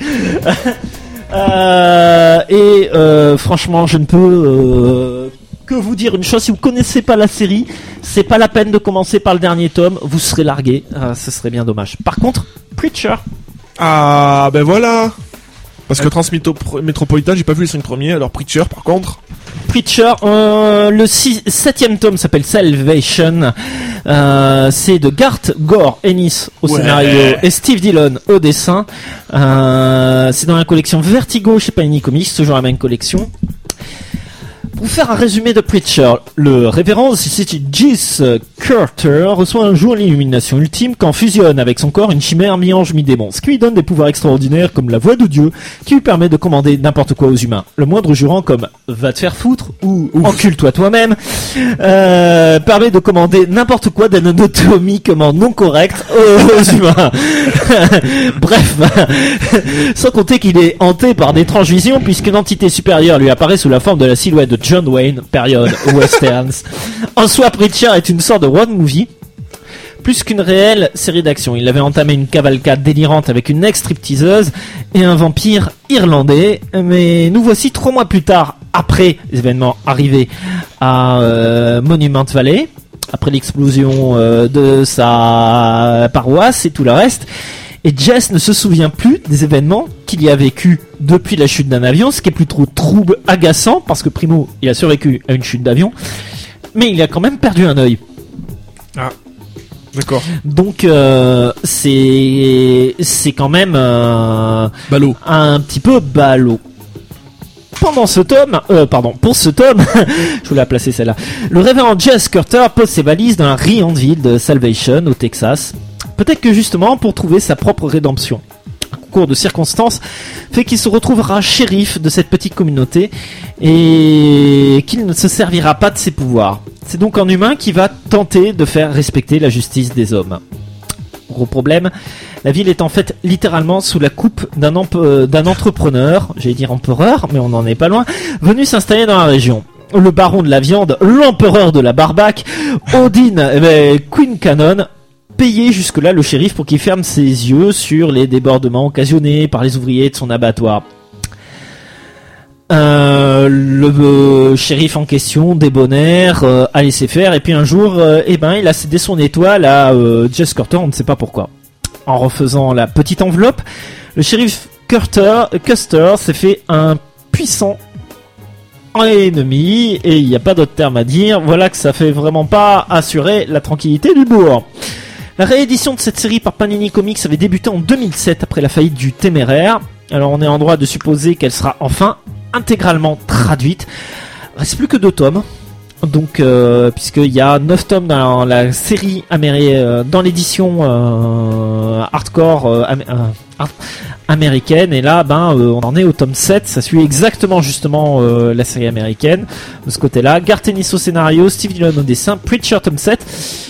Euh, et euh, franchement, je ne peux euh, que vous dire une chose. Si vous connaissez pas la série, c'est pas la peine de commencer par le dernier tome. Vous serez largué. Euh, ce serait bien dommage. Par contre, Preacher. Ah, ben voilà. Parce que Transmétropolitan, j'ai pas vu les cinq premiers, alors Preacher, par contre. Preacher, euh, le six, septième tome s'appelle Salvation. Euh, c'est de Garth Gore Ennis au Ouais. scénario et Steve Dillon au dessin. Euh, c'est dans la collection Vertigo chez Panini Comics, toujours la même collection. Pour vous faire un résumé de Preacher, le révérend C C Gis Carter reçoit un jour l'illumination ultime quand fusionne avec son corps une chimère mi-ange mi-démon, ce qui lui donne des pouvoirs extraordinaires comme la voix de Dieu qui lui permet de commander n'importe quoi aux humains. Le moindre jurant comme « va te faire foutre » ou « encule-toi toi-même » euh, permet de commander n'importe quoi d'anatomiquement non correct aux, aux humains. Bref, sans compter qu'il est hanté par d'étranges visions puisqu'une entité supérieure lui apparaît sous la forme de la silhouette de John Wayne, période westerns. En soi, Preacher est une sorte de road movie, plus qu'une réelle série d'action. Il avait entamé une cavalcade délirante avec une ex-stripteaseuse et un vampire irlandais, mais nous voici trois mois plus tard, après les événements arrivés à euh, Monument Valley, après l'explosion euh, de sa paroisse et tout le reste. Et Jess ne se souvient plus des événements qu'il y a vécu depuis la chute d'un avion, ce qui est plus trop trouble, agaçant, parce que Primo, il a survécu à une chute d'avion, mais il a quand même perdu un œil. Ah. D'accord. Donc euh, c'est c'est quand même euh, Ballot. un petit peu ballot. Pendant ce tome, euh, pardon, pour ce tome, je voulais la placer celle-là. Le révérend Jess Carter pose ses valises dans la riante ville de Salvation au Texas. Peut-être que justement pour trouver sa propre rédemption. Un concours de circonstances fait qu'il se retrouvera shérif de cette petite communauté et qu'il ne se servira pas de ses pouvoirs. C'est donc un humain qui va tenter de faire respecter la justice des hommes. Gros problème, la ville est en fait littéralement sous la coupe d'un, empe- d'un entrepreneur, j'allais dire empereur, mais on n'en est pas loin, venu s'installer dans la région. Le baron de la viande, l'empereur de la barbaque, Odin, eh ben, Queen Cannon, payé jusque-là le shérif pour qu'il ferme ses yeux sur les débordements occasionnés par les ouvriers de son abattoir. Euh, le euh, shérif en question, débonnaire, euh, a laissé faire, et puis un jour, euh, eh ben, il a cédé son étoile à euh, Jess Carter, on ne sait pas pourquoi. En refaisant la petite enveloppe, le shérif Carter, Custer s'est fait un puissant ennemi, et il n'y a pas d'autre terme à dire, voilà que ça fait vraiment pas assurer la tranquillité du bourg. La réédition de cette série par Panini Comics avait débuté en deux mille sept après la faillite du Téméraire, alors on est en droit de supposer qu'elle sera enfin intégralement traduite. Reste plus que deux tomes. Donc, euh, puisqu'il y a neuf tomes dans la série améri- euh, dans l'édition euh, hardcore euh, am- euh, art- américaine, et là, ben, euh, on en est au tome sept. Ça suit exactement justement euh, la série américaine de ce côté-là. Garth Ennis au scénario, Steve Dillon au dessin, Preacher tome sept.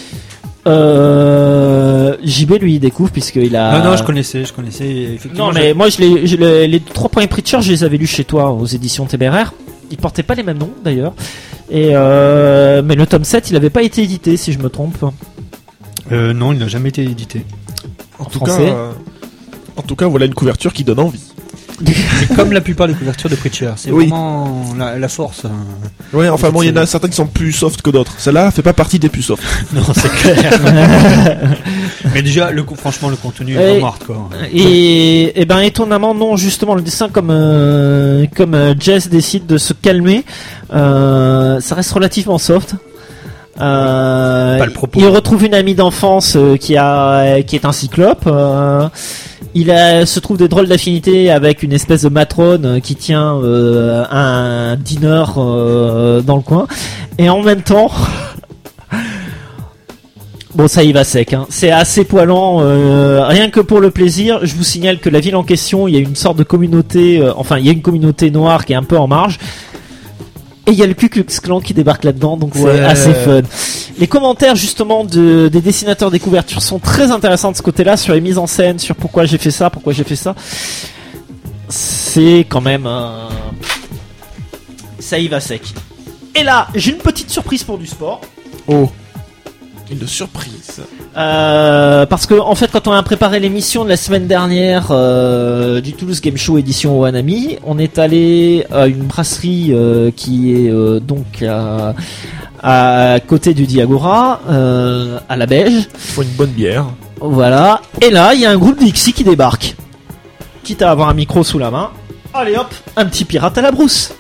Euh, J B lui il découvre puisqu'il a. Non non, je connaissais, je connaissais effectivement. Non mais j'ai... moi je les, je les, les trois premiers Preacher, je les avais lus chez toi aux éditions Téméraire. Ils portaient pas les mêmes noms d'ailleurs. Et euh, mais le tome sept, il avait pas été édité si je me trompe. Euh, non, il n'a jamais été édité. En, En tout français. cas, euh, en tout cas, voilà une couverture qui donne envie. Et comme la plupart des couvertures de Preacher, c'est Oui. vraiment la, la force. hein. Ouais, enfin bon, il y en a certains qui sont plus soft que d'autres. Celle-là fait pas partie des plus soft. Non, c'est clair. Mais déjà, le, co- franchement, le contenu est Et- vraiment hardcore. Et, et ben étonnamment non, justement le dessin comme euh, comme euh, Jess décide de se calmer, euh, ça reste relativement soft. Euh, Pas le propos. Il retrouve une amie d'enfance euh, qui a qui est un cyclope. euh, il a, se trouve des drôles d'affinités avec une espèce de matrone euh, qui tient euh, un diner euh, dans le coin. Et en même temps, bon ça y va sec, hein. C'est assez poilant, euh, rien que pour le plaisir. Je vous signale que la ville en question, il y a une sorte de communauté, euh, enfin il y a une communauté noire qui est un peu en marge. Et il y a le Ku Klux Klan qui débarque là-dedans, donc Ouais. c'est assez fun. Les commentaires justement de, des dessinateurs des couvertures sont très intéressants de ce côté-là, sur les mises en scène, sur pourquoi j'ai fait ça, pourquoi j'ai fait ça. C'est quand même un... ça y va sec. Et là, j'ai une petite surprise pour du sport. Oh, une surprise. Euh, parce que en fait, quand on a préparé l'émission de la semaine dernière euh, du Toulouse Game Show édition Wanami, on est allé à une brasserie euh, qui est euh, donc à, à côté du Diagora, euh, à la Beige. Il faut une bonne bière. Voilà. Et là, il y a un groupe Dixie qui débarque. Quitte à avoir un micro sous la main, allez hop, un petit pirate à la brousse.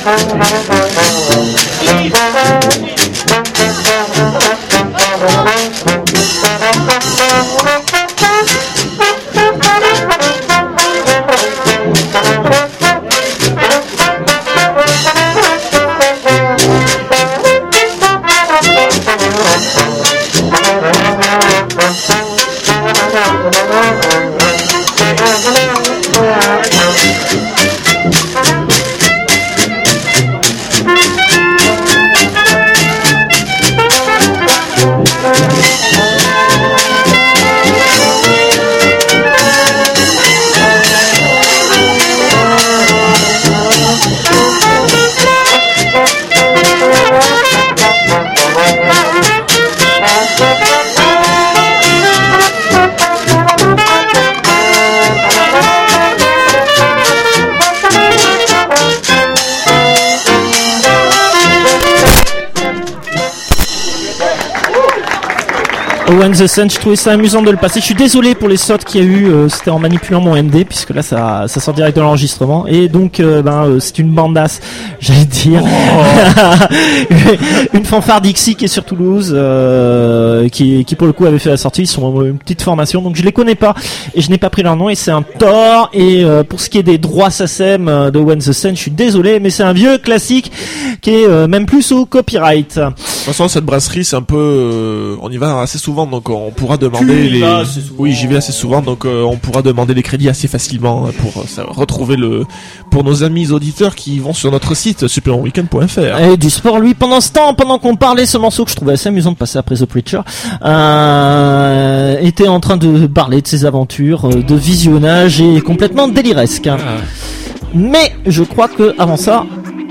When the Sun, je trouvais ça amusant de le passer. Je suis désolé pour les sautes qu'il y a eu, euh, c'était en manipulant mon M D, puisque là ça, ça sort direct de l'enregistrement. Et donc, euh, ben, euh, c'est une bandasse, j'allais dire. Oh. Une fanfare Dixie qui est sur Toulouse, euh, qui, qui pour le coup avait fait la sortie. Ils sont une petite formation, donc je les connais pas et je n'ai pas pris leur nom. Et c'est un tort. Et euh, pour ce qui est des droits S A C E M de When the Sun, je suis désolé, mais c'est un vieux classique qui est euh, même plus au copyright. De toute façon, cette brasserie, c'est un peu, euh, on y va assez souvent, donc on pourra demander les. Oui, j'y vais assez souvent, donc euh, on pourra demander les crédits assez facilement pour euh, ça, retrouver le, pour nos amis auditeurs qui vont sur notre site super weekend point f r. Et du sport, lui, pendant ce temps, pendant qu'on parlait, ce morceau que je trouvais assez amusant de passer après The Preacher, euh, était en train de parler de ses aventures, euh, de visionnage et complètement déliresque. Ah. Mais je crois que avant ça,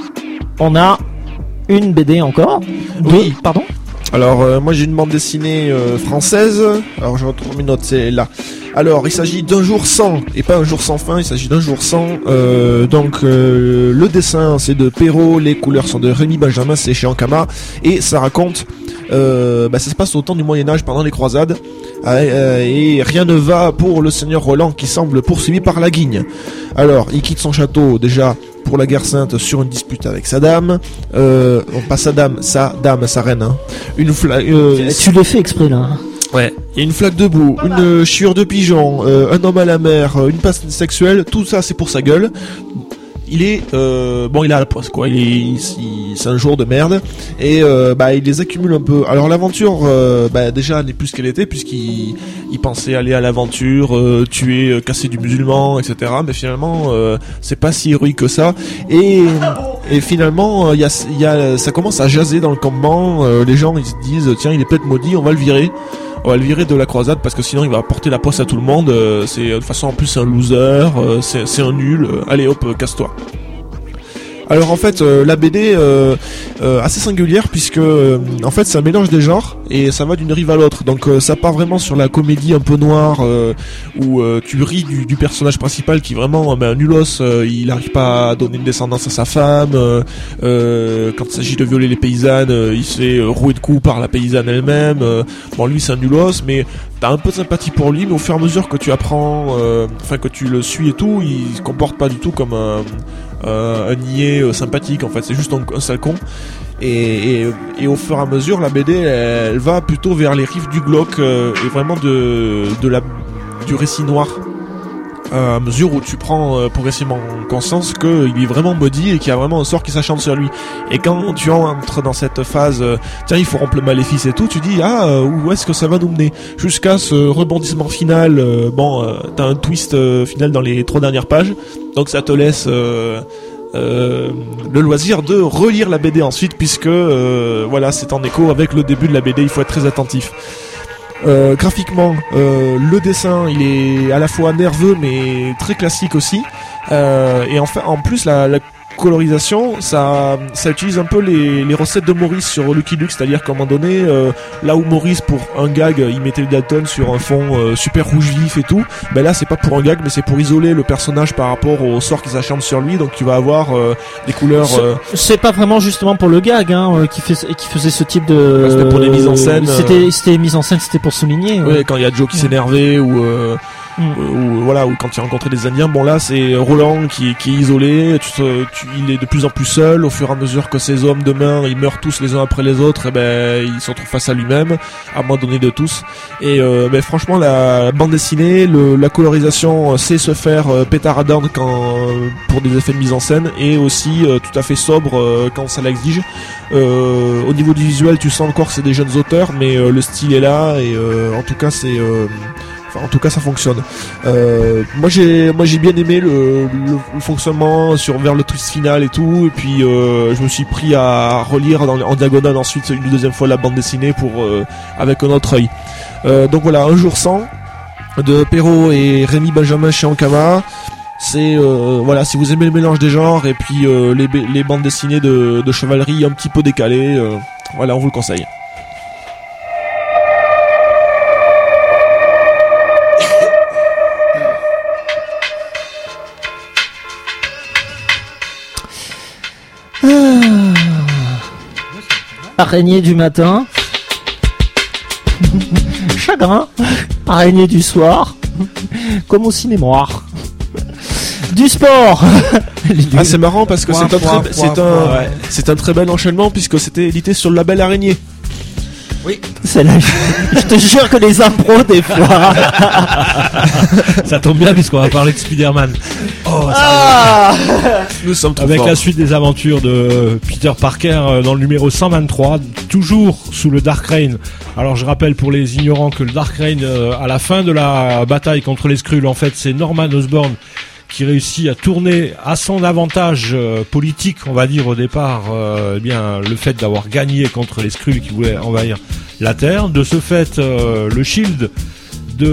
on a une B D encore. Oui, de... pardon. Alors euh, moi j'ai une bande dessinée euh, française. Alors je retrouve mes notes, c'est là. Alors il s'agit d'un jour sans et pas un jour sans fin. Il s'agit d'un jour sans. Euh, donc euh, le dessin c'est de Perrault, les couleurs sont de Rémi Benjamin, c'est chez Ankama et ça raconte. Euh, bah, ça se passe au temps du Moyen-Âge pendant les croisades euh, et rien ne va pour le seigneur Roland qui semble poursuivi par la guigne. Alors il quitte son château déjà pour la guerre sainte sur une dispute avec sa dame, euh, non pas sa dame, sa dame, sa reine, hein. Une flaque. Euh, tu l'as fait exprès là. Ouais. Il y a une flaque de boue, une chiure de pigeon, euh, un homme à la mer, une passe sexuelle, tout ça c'est pour sa gueule. Il est euh, bon, il a la poisse quoi. Il est, il, il, c'est un jour de merde et euh, bah il les accumule un peu. Alors l'aventure, euh, bah déjà n'est plus ce qu'elle était puisqu'il il pensait aller à l'aventure, euh, tuer, euh, casser du musulman, et cetera. Mais finalement, euh, c'est pas si héroïque que ça. Et et finalement, il y a, il y a, ça commence à jaser dans le campement. Euh, les gens ils se disent tiens, il est peut-être maudit, on va le virer. On va le virer de la croisade parce que sinon il va porter la poisse à tout le monde. Euh, c'est de toute façon en plus c'est un loser, euh, c'est, c'est un nul. Euh, allez hop, euh, casse-toi. Alors en fait euh, la B D euh, euh, assez singulière puisque euh, en fait c'est un mélange des genres et ça va d'une rive à l'autre. Donc euh, ça part vraiment sur la comédie un peu noire euh, où euh, tu ris du, du personnage principal qui vraiment ben, nulos, euh, il n'arrive pas à donner une descendance à sa femme. Euh, euh, quand il s'agit de violer les paysannes, euh, il se fait euh, rouer de coups par la paysanne elle-même. Euh, bon lui c'est un nulos mais t'as un peu de sympathie pour lui, mais au fur et à mesure que tu apprends, euh, enfin que tu le suis et tout, il se comporte pas du tout comme un Euh, un niais euh, sympathique en fait, c'est juste un, un sale con et, et, et au fur et à mesure la B D elle, elle va plutôt vers les rives du glauque euh, et vraiment de, de la, du récit noir à mesure où tu prends euh, progressivement conscience qu'il est vraiment maudit et qu'il y a vraiment un sort qui s'acharne sur lui. Et quand tu entres dans cette phase, euh, tiens il faut rompre le maléfice et tout, tu dis ah euh, où est-ce que ça va nous mener jusqu'à ce rebondissement final. Euh, bon, euh, t'as un twist euh, final dans les trois dernières pages, donc ça te laisse euh, euh, le loisir de relire la B D ensuite puisque euh, voilà c'est en écho avec le début de la B D, il faut être très attentif. Euh, graphiquement, euh, le dessin il est à la fois nerveux mais très classique aussi. Euh, et enfin, en plus la, la colorisation, ça, ça utilise un peu les, les recettes de Maurice sur Lucky Luke, c'est-à-dire qu'à un moment donné, euh, là où Maurice pour un gag, il mettait le Dalton sur un fond euh, super rouge vif et tout, ben là c'est pas pour un gag, mais c'est pour isoler le personnage par rapport au sort qui s'acharne sur lui, donc tu vas avoir euh, des couleurs. Euh... C'est pas vraiment justement pour le gag, hein, euh, qui, fait, qui faisait ce type de. C'était pour les mises en scène. C'était, c'était mise en scène, c'était pour souligner. Ouais, ouais quand il y a Joe qui s'énervait ou. Euh... mm. où, voilà, où quand il rencontrait des Indiens, bon là c'est Roland qui, qui est isolé, tu, tu, il est de plus en plus seul, au fur et à mesure que ses hommes de main, ils meurent tous les uns après les autres, et ben il se retrouve face à lui-même, abandonné de tous. Et euh, ben franchement la, la bande dessinée, le, la colorisation sait se faire euh, pétaradante quand euh, pour des effets de mise en scène, et aussi euh, tout à fait sobre euh, quand ça l'exige. Euh, au niveau du visuel, tu sens encore que c'est des jeunes auteurs, mais euh, le style est là, et euh, en tout cas c'est euh, Enfin, en tout cas, ça fonctionne. Euh, moi, j'ai, moi, j'ai bien aimé le, le, le fonctionnement sur vers le twist final et tout. Et puis, euh, je me suis pris à relire dans, en diagonale ensuite une deuxième fois la bande dessinée pour euh, avec un autre œil. Euh, donc voilà, Un jour sans de Perrault et Rémi Benjamin chez Ankama. C'est euh, voilà, si vous aimez le mélange des genres et puis euh, les, les bandes dessinées de, de chevalerie un petit peu décalées, euh, voilà, on vous le conseille. Araignée du matin. Chagrin. Araignée du soir. Comme au cinéma. Du sport. Ah, c'est marrant parce que c'est un, très, c'est, un, ouais. c'est un très bel enchaînement puisque c'était édité sur le label Araignée. Oui. C'est là, je te jure que les impros des fois. Ça tombe bien puisqu'on va parler de Spider-Man. Oh, ah nous sommes trop Avec forts. La suite des aventures de Peter Parker dans le numéro cent vingt-trois, toujours sous le Dark Reign. Alors je rappelle pour les ignorants que le Dark Reign, à la fin de la bataille contre les Skrulls, en fait c'est Norman Osborn qui réussit à tourner à son avantage euh, politique, on va dire au départ, euh, eh bien le fait d'avoir gagné contre les Skrulls qui voulaient envahir la Terre. De ce fait, euh, le Shield de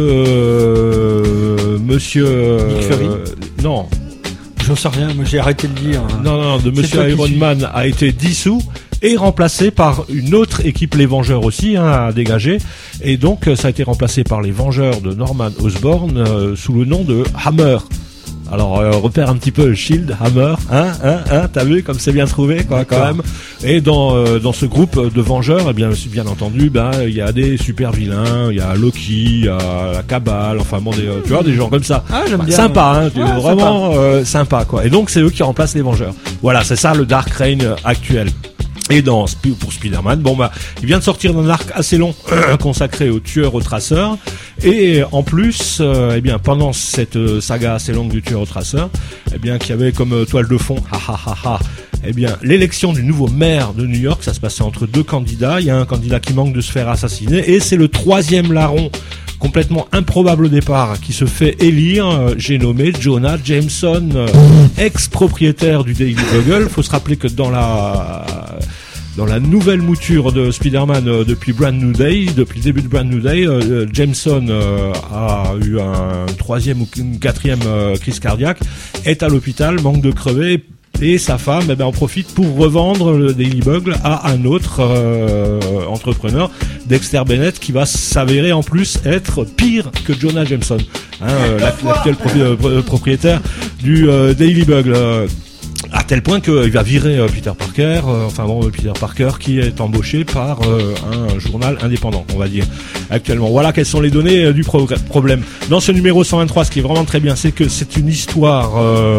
euh, Monsieur Nick Fury. Euh, non, j'en sais rien, mais j'ai arrêté de dire. Non, non, non, de Monsieur Iron Man a été dissous et remplacé par une autre équipe, les Vengeurs aussi, hein, à dégager. Et donc ça a été remplacé par les Vengeurs de Norman Osborn euh, sous le nom de Hammer. Alors euh, repère un petit peu le Shield, Hammer, hein, hein, hein, t'as vu comme c'est bien trouvé, quoi, quand même. Et dans euh, dans ce groupe de Vengeurs, eh bien, bien entendu, ben il y a des super vilains, il y a Loki, il y a la Cabale, enfin bon, des, euh, tu vois, des gens comme ça. Ah, j'aime bien. Sympa, hein, ouais, vraiment sympa. Euh, sympa, quoi. Et donc c'est eux qui remplacent les Vengeurs. Voilà, c'est ça le Dark Reign actuel. Et dans pour Spider-Man, bon bah, il vient de sortir d'un arc assez long consacré aux tueurs aux traceurs. Et en plus, euh, eh bien pendant cette euh, saga assez longue du tueur aux traceurs, eh bien qu'il y avait comme euh, toile de fond, ha ha ha ha, eh bien l'élection du nouveau maire de New York. Ça se passait entre deux candidats. Il y a un candidat qui manque de se faire assassiner et c'est le troisième larron complètement improbable au départ qui se fait élire. Euh, j'ai nommé Jonah Jameson, euh, ex-propriétaire du Daily Bugle. Faut se rappeler que dans la Dans la nouvelle mouture de Spider-Man euh, depuis Brand New Day, depuis le début de Brand New Day, euh, Jameson euh, a eu un troisième ou une quatrième euh, crise cardiaque, est à l'hôpital, manque de crever, et sa femme eh ben, en profite pour revendre le Daily Bugle à un autre euh, entrepreneur, Dexter Bennett, qui va s'avérer en plus être pire que Jonah Jameson, hein, euh, l'actuel pro- euh, propriétaire du euh, Daily Bugle. Euh, à tel point qu'il va virer euh, Peter Parker, euh, enfin bon, Peter Parker qui est embauché par euh, un journal indépendant, on va dire, actuellement. Voilà quelles sont les données euh, du pro- problème. Dans ce numéro cent vingt-trois, ce qui est vraiment très bien, c'est que c'est une histoire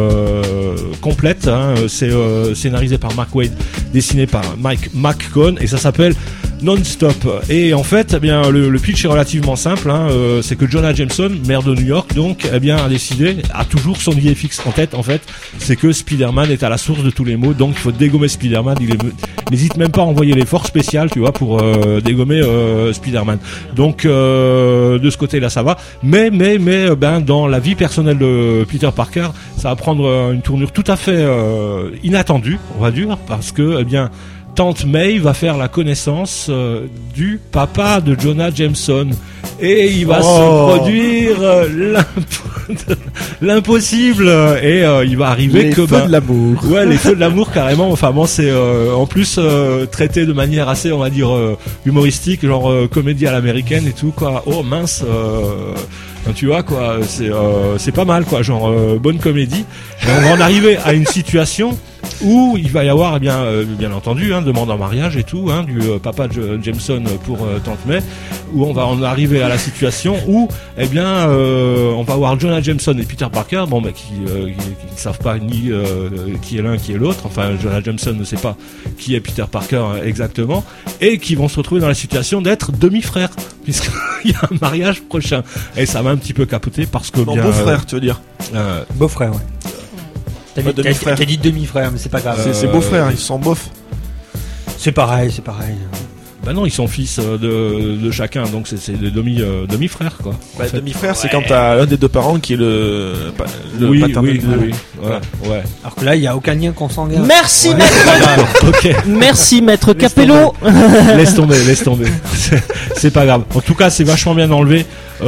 euh, complète, hein, c'est euh, scénarisé par Mark Waid, dessiné par Mike McKeown, et ça s'appelle Non-Stop. Et en fait, eh bien, le, le pitch est relativement simple, hein, euh, c'est que Jonah Jameson, maire de New York, donc, eh bien, a décidé, a toujours son idée fixe en tête, en fait, c'est que Spider-Man est à la source de tous les maux, donc il faut dégommer Spider-Man. Il n'hésite même pas à envoyer les forces spéciales, tu vois, pour euh, dégommer euh, Spider-Man. Donc euh, de ce côté-là, ça va. Mais mais mais ben dans la vie personnelle de Peter Parker, ça va prendre une tournure tout à fait euh, inattendue, on va dire, parce que eh bien Tante May va faire la connaissance euh, du papa de Jonah Jameson et il va oh. se produire euh, l'imp- l'impossible et euh, il va arriver les que feux ben, de l'amour. Ouais, les feux de l'amour carrément. Enfin bon, c'est euh, en plus euh, traité de manière assez, on va dire, euh, humoristique, genre euh, comédie à l'américaine et tout quoi. Oh mince. Euh, tu vois quoi, c'est euh, c'est pas mal quoi, genre euh, bonne comédie. Et on va en arriver à une situation où il va y avoir, eh bien, euh, bien entendu, hein, demande en mariage et tout, hein, du euh, papa de Jameson pour euh, Tante May, où on va en arriver à la situation où, eh bien, euh, on va avoir Jonah Jameson et Peter Parker, bon, bah, qui, euh, qui, qui ne savent pas ni euh, qui est l'un, qui est l'autre. Enfin, Jonah Jameson ne sait pas qui est Peter Parker exactement, et qui vont se retrouver dans la situation d'être demi-frères, puisqu'il y a un mariage prochain. Et ça va un petit peu capoter parce que Bon, bien, beau-frère, tu veux dire. euh, Beau-frère, ouais. T'as Pas dit, demi-frère. t'as dit demi-frère, mais c'est pas grave. C'est, c'est beau-frère, ils sont beaufs. C'est pareil, c'est pareil. bah non, ils sont fils euh, de, de chacun, donc c'est, c'est des demi, euh, demi-frères, quoi. Bah, en fait. demi-frère, c'est quand t'as l'un des deux parents qui est le, pa- le oui, paternel. oui, oui, oui. Voilà, ouais. Alors que là, il y a aucun lien consanguin. Merci Ouais. maître. Ok. Merci maître Laisse Capello. laisse tomber, laisse tomber. C'est, c'est pas grave. En tout cas, c'est vachement bien enlevé.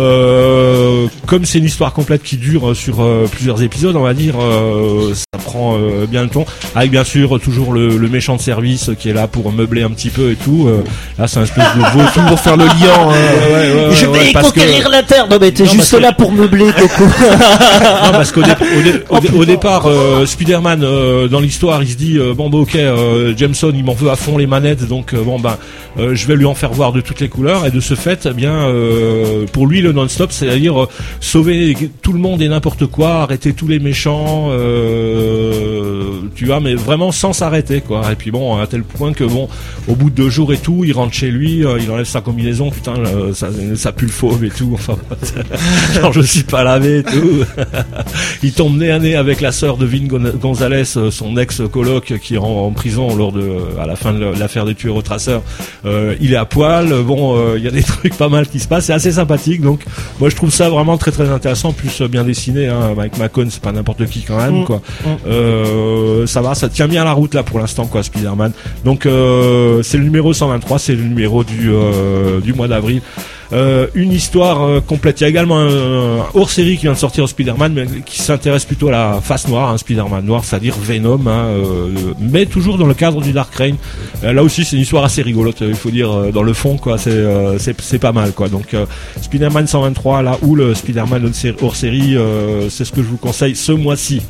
Euh, comme c'est une histoire complète qui dure sur euh, plusieurs épisodes, on va dire, euh, ça prend euh, bien le ton. Avec bien sûr toujours le, le méchant de service qui est là pour meubler un petit peu et tout. Euh, là, c'est un espèce de vautour Pour faire le liant. hein. Ouais, ouais, ouais, Je ouais, vais parce que- conquérir la terre. Non mais t'es Non, juste parce que- là pour meubler, Coco. Non, parce qu'au dé- au dé- au dé- au départ, euh, Spider-Man, euh, dans l'histoire, il se dit euh, bon bah ok, euh, Jameson, il m'en veut à fond les manettes, donc euh, bon bah euh, je vais lui en faire voir de toutes les couleurs. Et de ce fait, eh bien, euh, pour lui, le non-stop, c'est-à-dire euh, sauver tout le monde et n'importe quoi, arrêter tous les méchants, euh, tu vois, mais vraiment sans s'arrêter, quoi. Et puis bon, à tel point que bon, au bout de deux jours et tout, il rentre chez lui, euh, il enlève sa combinaison, putain, euh, ça, ça pue le fauve et tout. Enfin, genre je suis pas lavé et tout. Il tombe nez à nez avec la sœur de Vin Gon- Gonzalez, euh, son ex-coloc qui est en, en prison lors de, à la fin de l'affaire des tueurs au traceur. Euh, il est à poil. Bon, euh, il y a des trucs pas mal qui se passent. C'est assez sympathique. Donc, moi, je trouve ça vraiment très très intéressant. Plus euh, bien dessiné. Hein. Mike McCone, c'est pas n'importe qui quand même, Mm. quoi. Mm. Euh, ça va, ça tient bien la route là pour l'instant, quoi, Spider-Man. Donc, euh, c'est le numéro cent vingt-trois, c'est le numéro du euh, du mois d'avril. Euh, une histoire euh, complète. Il y a également un, un hors-série qui vient de sortir au Spider-Man, mais qui s'intéresse plutôt à la face noire, hein, Spider-Man noir, c'est-à-dire Venom, hein, euh, mais toujours dans le cadre du Dark Reign. Euh, là aussi, c'est une histoire assez rigolote, il faut dire, euh, dans le fond, quoi. C'est, euh, c'est, c'est pas mal, quoi. Donc, euh, Spider-Man cent vingt-trois, là où le Spider-Man hors-série, euh, c'est ce que je vous conseille ce mois-ci.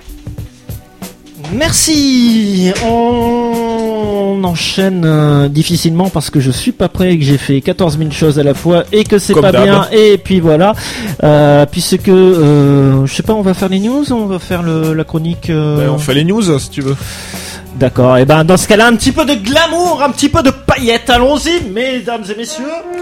Merci. On enchaîne euh, difficilement parce que je suis pas prêt et que j'ai fait quatorze mille choses à la fois et que c'est Comme pas d'hab. bien. Et puis voilà. Euh, puisque euh, je sais pas, on va faire les news ou on va faire le, la chronique. euh, Ben, on fait les news si tu veux. D'accord. Et ben dans ce cas-là, un petit peu de glamour, un petit peu de paillettes. Allons-y, mesdames et messieurs.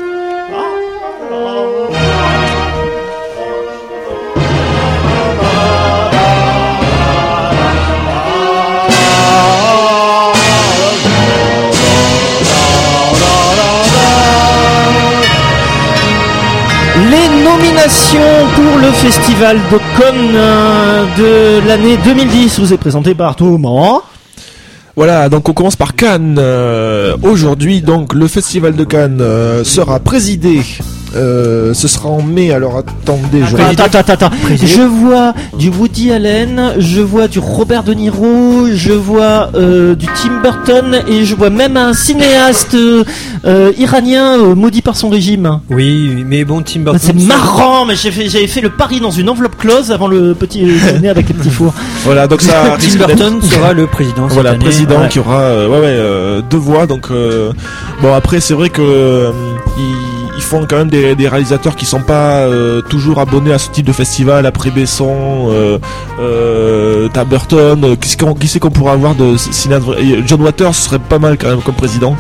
Les nominations pour le festival de Cannes euh, de l'année deux mille dix vous est présenté par Thomas. Voilà, donc on commence par Cannes. Euh, aujourd'hui, donc, le festival de Cannes euh, sera présidé. Euh, ce sera en mai, alors attendez, je Attends, attends, attends, attends. Je vois du Woody Allen, je vois du Robert De Niro, je vois euh, du Tim Burton et je vois même un cinéaste euh, euh, iranien euh, maudit par son régime. Oui, mais bon, Tim Burton. C'est marrant, mais j'ai fait, j'avais fait le pari dans une enveloppe close avant le petit dîner avec les petits fours. Voilà, donc ça Tim risque d'être- Burton sera le président. Voilà, cette année. président ouais. qui aura euh, ouais, ouais, euh, deux voix. Donc euh, bon, après c'est vrai que euh, ils, ils font quand même des, des réalisateurs qui sont pas euh, toujours abonnés à ce type de festival. Après Besson, euh, euh, t'as Burton. euh, Qui, c'est qu'on- qui c'est qu'on pourrait avoir de cinéaste vrai- et John Waters serait pas mal quand même comme président.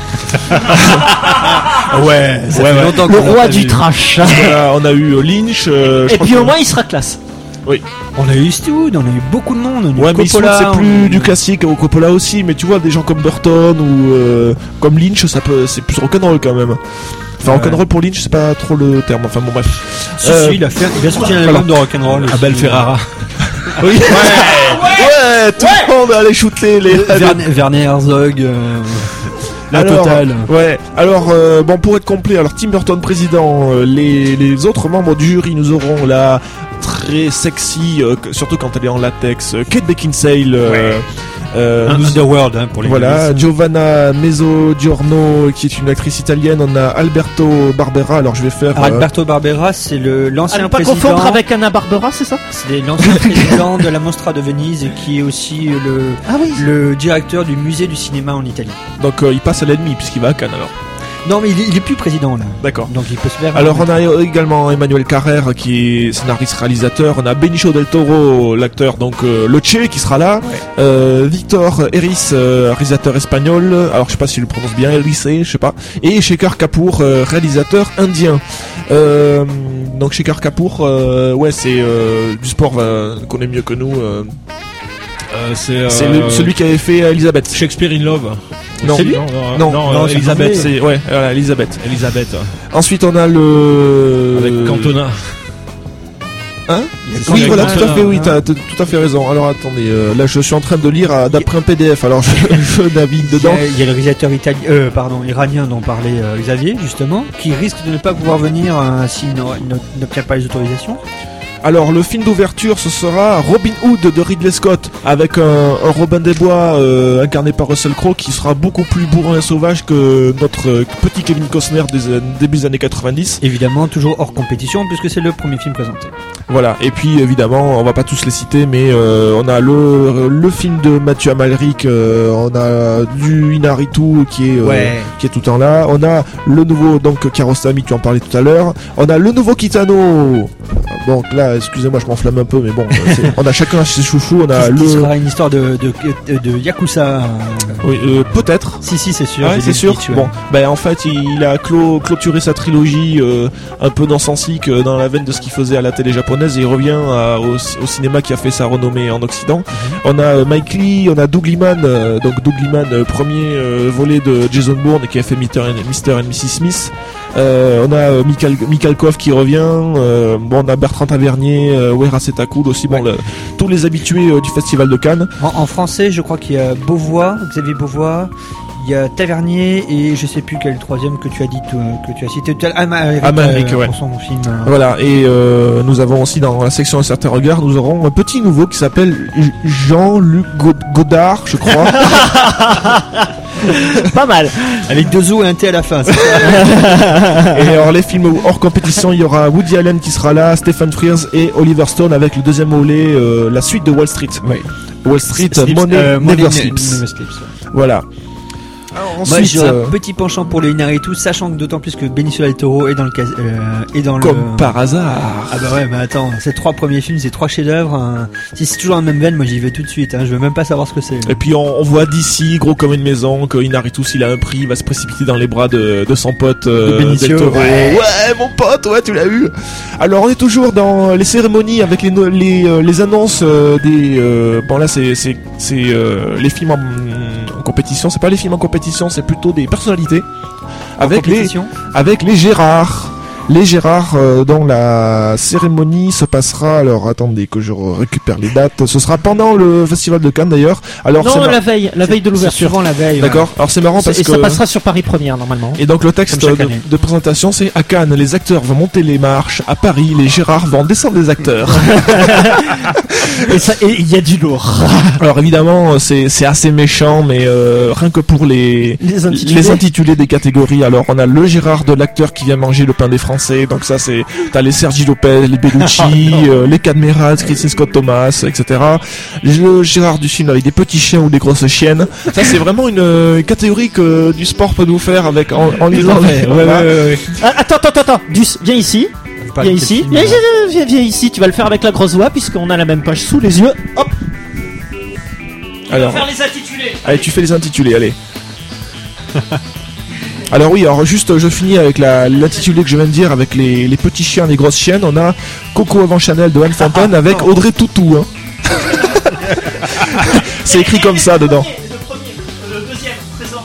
Ouais, ça Ouais, fait ouais. longtemps Le qu'on l'a roi pas du vu. trash. Voilà, on a eu euh, Lynch. euh, je Et crois puis que- au moins il sera classe. On a eu Eastwood, on a eu beaucoup de monde. On a eu Ouais, mais Eastwood, Coppola, c'est plus on- du classique, au Coppola aussi, mais tu vois, des gens comme Burton ou euh, comme Lynch, ça peut, c'est plus rock'n'roll quand même. Enfin, Ouais. rock'n'roll pour Lynch, c'est pas trop le terme, enfin bon, bref. Si, Euh, si, il a fait, il a sorti un voilà. album de rock'n'roll. aussi. Abel Ferrara. Oui. Ouais, tout le monde allait shooter les. Werner, Werner Herzog, euh, la Alors, totale. Ouais, alors euh, bon, pour être complet, alors Tim Burton président, euh, les, les autres membres du jury, nous aurons la très sexy, euh, que- surtout quand elle est en latex, euh, Kate Beckinsale, euh, Euh, Un nous... Underworld hein, pour les Voilà, Lewis. Giovanna Mezzogiorno qui est une actrice italienne. On a Alberto Barbera. Alors je vais faire. Ah, Alberto Barbera, c'est le l'ancien À ne pas président. confondre avec Anna Barbera, c'est ça? C'est l'ancien président de la Mostra de Venise et qui est aussi le Ah oui. le directeur du musée du cinéma en Italie. euh, Donc euh, il passe à l'ennemi puisqu'il va à Cannes alors. Non, mais il est, il est plus président là. D'accord. Donc il peut se faire. Alors on a également Emmanuel Carrère qui est scénariste-réalisateur. On a Benicio del Toro, l'acteur donc euh, Le Che qui sera là. Ouais. Euh, Victor Eris, euh, réalisateur espagnol. Alors je sais pas s'il le prononce bien, Erisé, je sais pas. Et Shekhar Kapoor, euh, réalisateur indien. Euh, donc Shekhar Kapoor, euh, ouais c'est euh, du sport, euh, connaît mieux que nous. Euh, Euh, c'est euh, c'est le- celui qui avait fait Elisabeth. Shakespeare in Love. Non. C'est lui Non, non, non, non, euh, c'est Elisabeth. C'est ouais, voilà, Elisabeth. Elisabeth. Ensuite on a le Avec Cantona. Hein Il y a Oui, Cantona, voilà, tout à fait, oui, hein. t'as t'as tout à fait raison. Alors attendez, euh, là je suis en train de lire euh, d'après un P D F, alors je, je navigue Il y, dedans. a, il y a le réalisateur italien, euh, pardon, iranien dont parlait euh, Xavier justement, qui risque de ne pas pouvoir venir euh, s'il n'aura- il ne- n'obtient pas les autorisations. Alors le film d'ouverture ce sera Robin Hood de Ridley Scott avec un, un Robin des Bois euh, incarné par Russell Crowe qui sera beaucoup plus bourrin et sauvage que notre euh, petit Kevin Costner des euh, début des années quatre-vingt-dix. Évidemment, toujours hors compétition puisque c'est le premier film présenté. Voilà, et puis évidemment on va pas tous les citer mais euh, on a le, le film de Mathieu Amalric, euh, on a du Inaritu qui est, euh, Ouais. qui est tout le temps là, on a le nouveau donc Kiarostami, tu en parlais tout à l'heure, on a le nouveau Kitano. Bon là excusez-moi je m'enflamme un peu mais bon euh, c'est- on a chacun ses chouchous, on a Qui, qui le sera une histoire de de, de, de Yakuza. euh, oui, euh, peut-être. Si si c'est sûr. Ouais, j'ai c'est lu sûr. le pitch, ouais. Bon, ben en fait, il a clo- clôturé sa trilogie euh, un peu dans Sensic, euh, dans la veine de ce qu'il faisait à la télé japonaise, et il revient à- au, au cinéma qui a fait sa renommée en Occident. On a euh, Mike Lee, on a Doug Liman, euh, donc Doug Liman, euh, premier euh, volet de Jason Bourne qui a fait Mister and, Mister and missus Smith. Euh, on a euh, Michael, Michael Koff qui revient. Euh, bon, on a Bertrand Tavernier, euh, Wera Setacool aussi. Bon, le- tous les habitués euh, du Festival de Cannes. En, en français, je crois qu'il y a Beauvois, Xavier Beauvois, il y a Tavernier et je sais plus quel est le troisième que tu as dit, toi, que tu as cité tout à l'heure. Amalric, Amalric, euh, ouais. pour son film. euh, Voilà, et euh, nous avons aussi dans la section Un certain regard, nous aurons un petit nouveau qui s'appelle J- Jean-Luc God- Godard, je crois. Pas mal. Avec deux os et un T à la fin. c'est ça. Et alors les films hors compétition, il y aura Woody Allen qui sera là, Stephen Frears et Oliver Stone avec le deuxième volet, euh, la suite de Wall Street. Oui. Wall Street, Sleeps, Money euh, Never Money Sleeps. Never Sleeps, ouais. Voilà. Alors, Moi, ensuite, j'ai euh, un petit penchant pour le Inaritu, sachant que d'autant plus que Benicio del Toro est dans le cas, euh, est dans comme le. par hasard. Ah bah ouais, bah attends, ces trois premiers films, ces trois chefs-d'œuvre. Hein, si c'est toujours la même veine, moi j'y vais tout de suite. Hein, je veux même pas savoir ce que c'est. Et puis on, on voit d'ici, gros comme une maison, que Inaritu s'il a un prix, il va se précipiter dans les bras de, de son pote euh, De Benicio, Del Toro. ouais. Ouais, mon pote, ouais, tu l'as eu. Alors on est toujours dans les cérémonies avec les no- les, euh, les annonces euh, des. euh, bon là c'est c'est c'est euh, les films en, en compétition. C'est pas les films en compétition, c'est plutôt des personnalités avec les Compétition. avec les Gérards. Les Gérards, euh, dont la cérémonie se passera. Alors attendez que je récupère les dates. Ce sera pendant le festival de Cannes d'ailleurs. Alors c'est Non, mar- la veille, la veille de C'est l'ouverture. souvent la veille. D'accord. Alors c'est marrant parce Et que ça passera sur Paris Première normalement. et donc le texte Comme chaque de, année. de présentation c'est à Cannes les acteurs vont monter les marches, à Paris les Gérards vont descendre les acteurs. Et ça, et il y a du lourd. Alors évidemment c'est c'est assez méchant mais euh, rien que pour les Les intitulés. les intitulés des catégories. Alors on a le Gérard de l'acteur qui vient manger le pain des Français, donc ça c'est t'as les Sergi Lopez, les Bellucci, euh, les Cadmeras, Christine Scott Thomas, et cetera. Le Gérard du film avec des petits chiens ou des grosses chiennes. Ça c'est vraiment une euh, catégorie que du sport peut nous faire avec en, en lisant. Ouais, ouais, Voilà. ouais, ouais. Ah, attends, attends, attends. Dus, viens ici. Pas Viens le ici. film, Viens, hein. viens, viens, viens ici. Tu vas le faire avec la grosse voix puisqu'on a la même page sous les yeux. Hop. Alors, les intitulés. allez, tu fais les intitulés, allez. Alors oui, alors juste, je finis avec la- l'intitulé que je viens de dire, avec les, les petits chiens, les grosses chiennes. On a Coco avant Chanel de Anne Fontaine avec Audrey Tautou. Hein. C'est écrit comme ça dedans. Le premier, le deuxième, présent.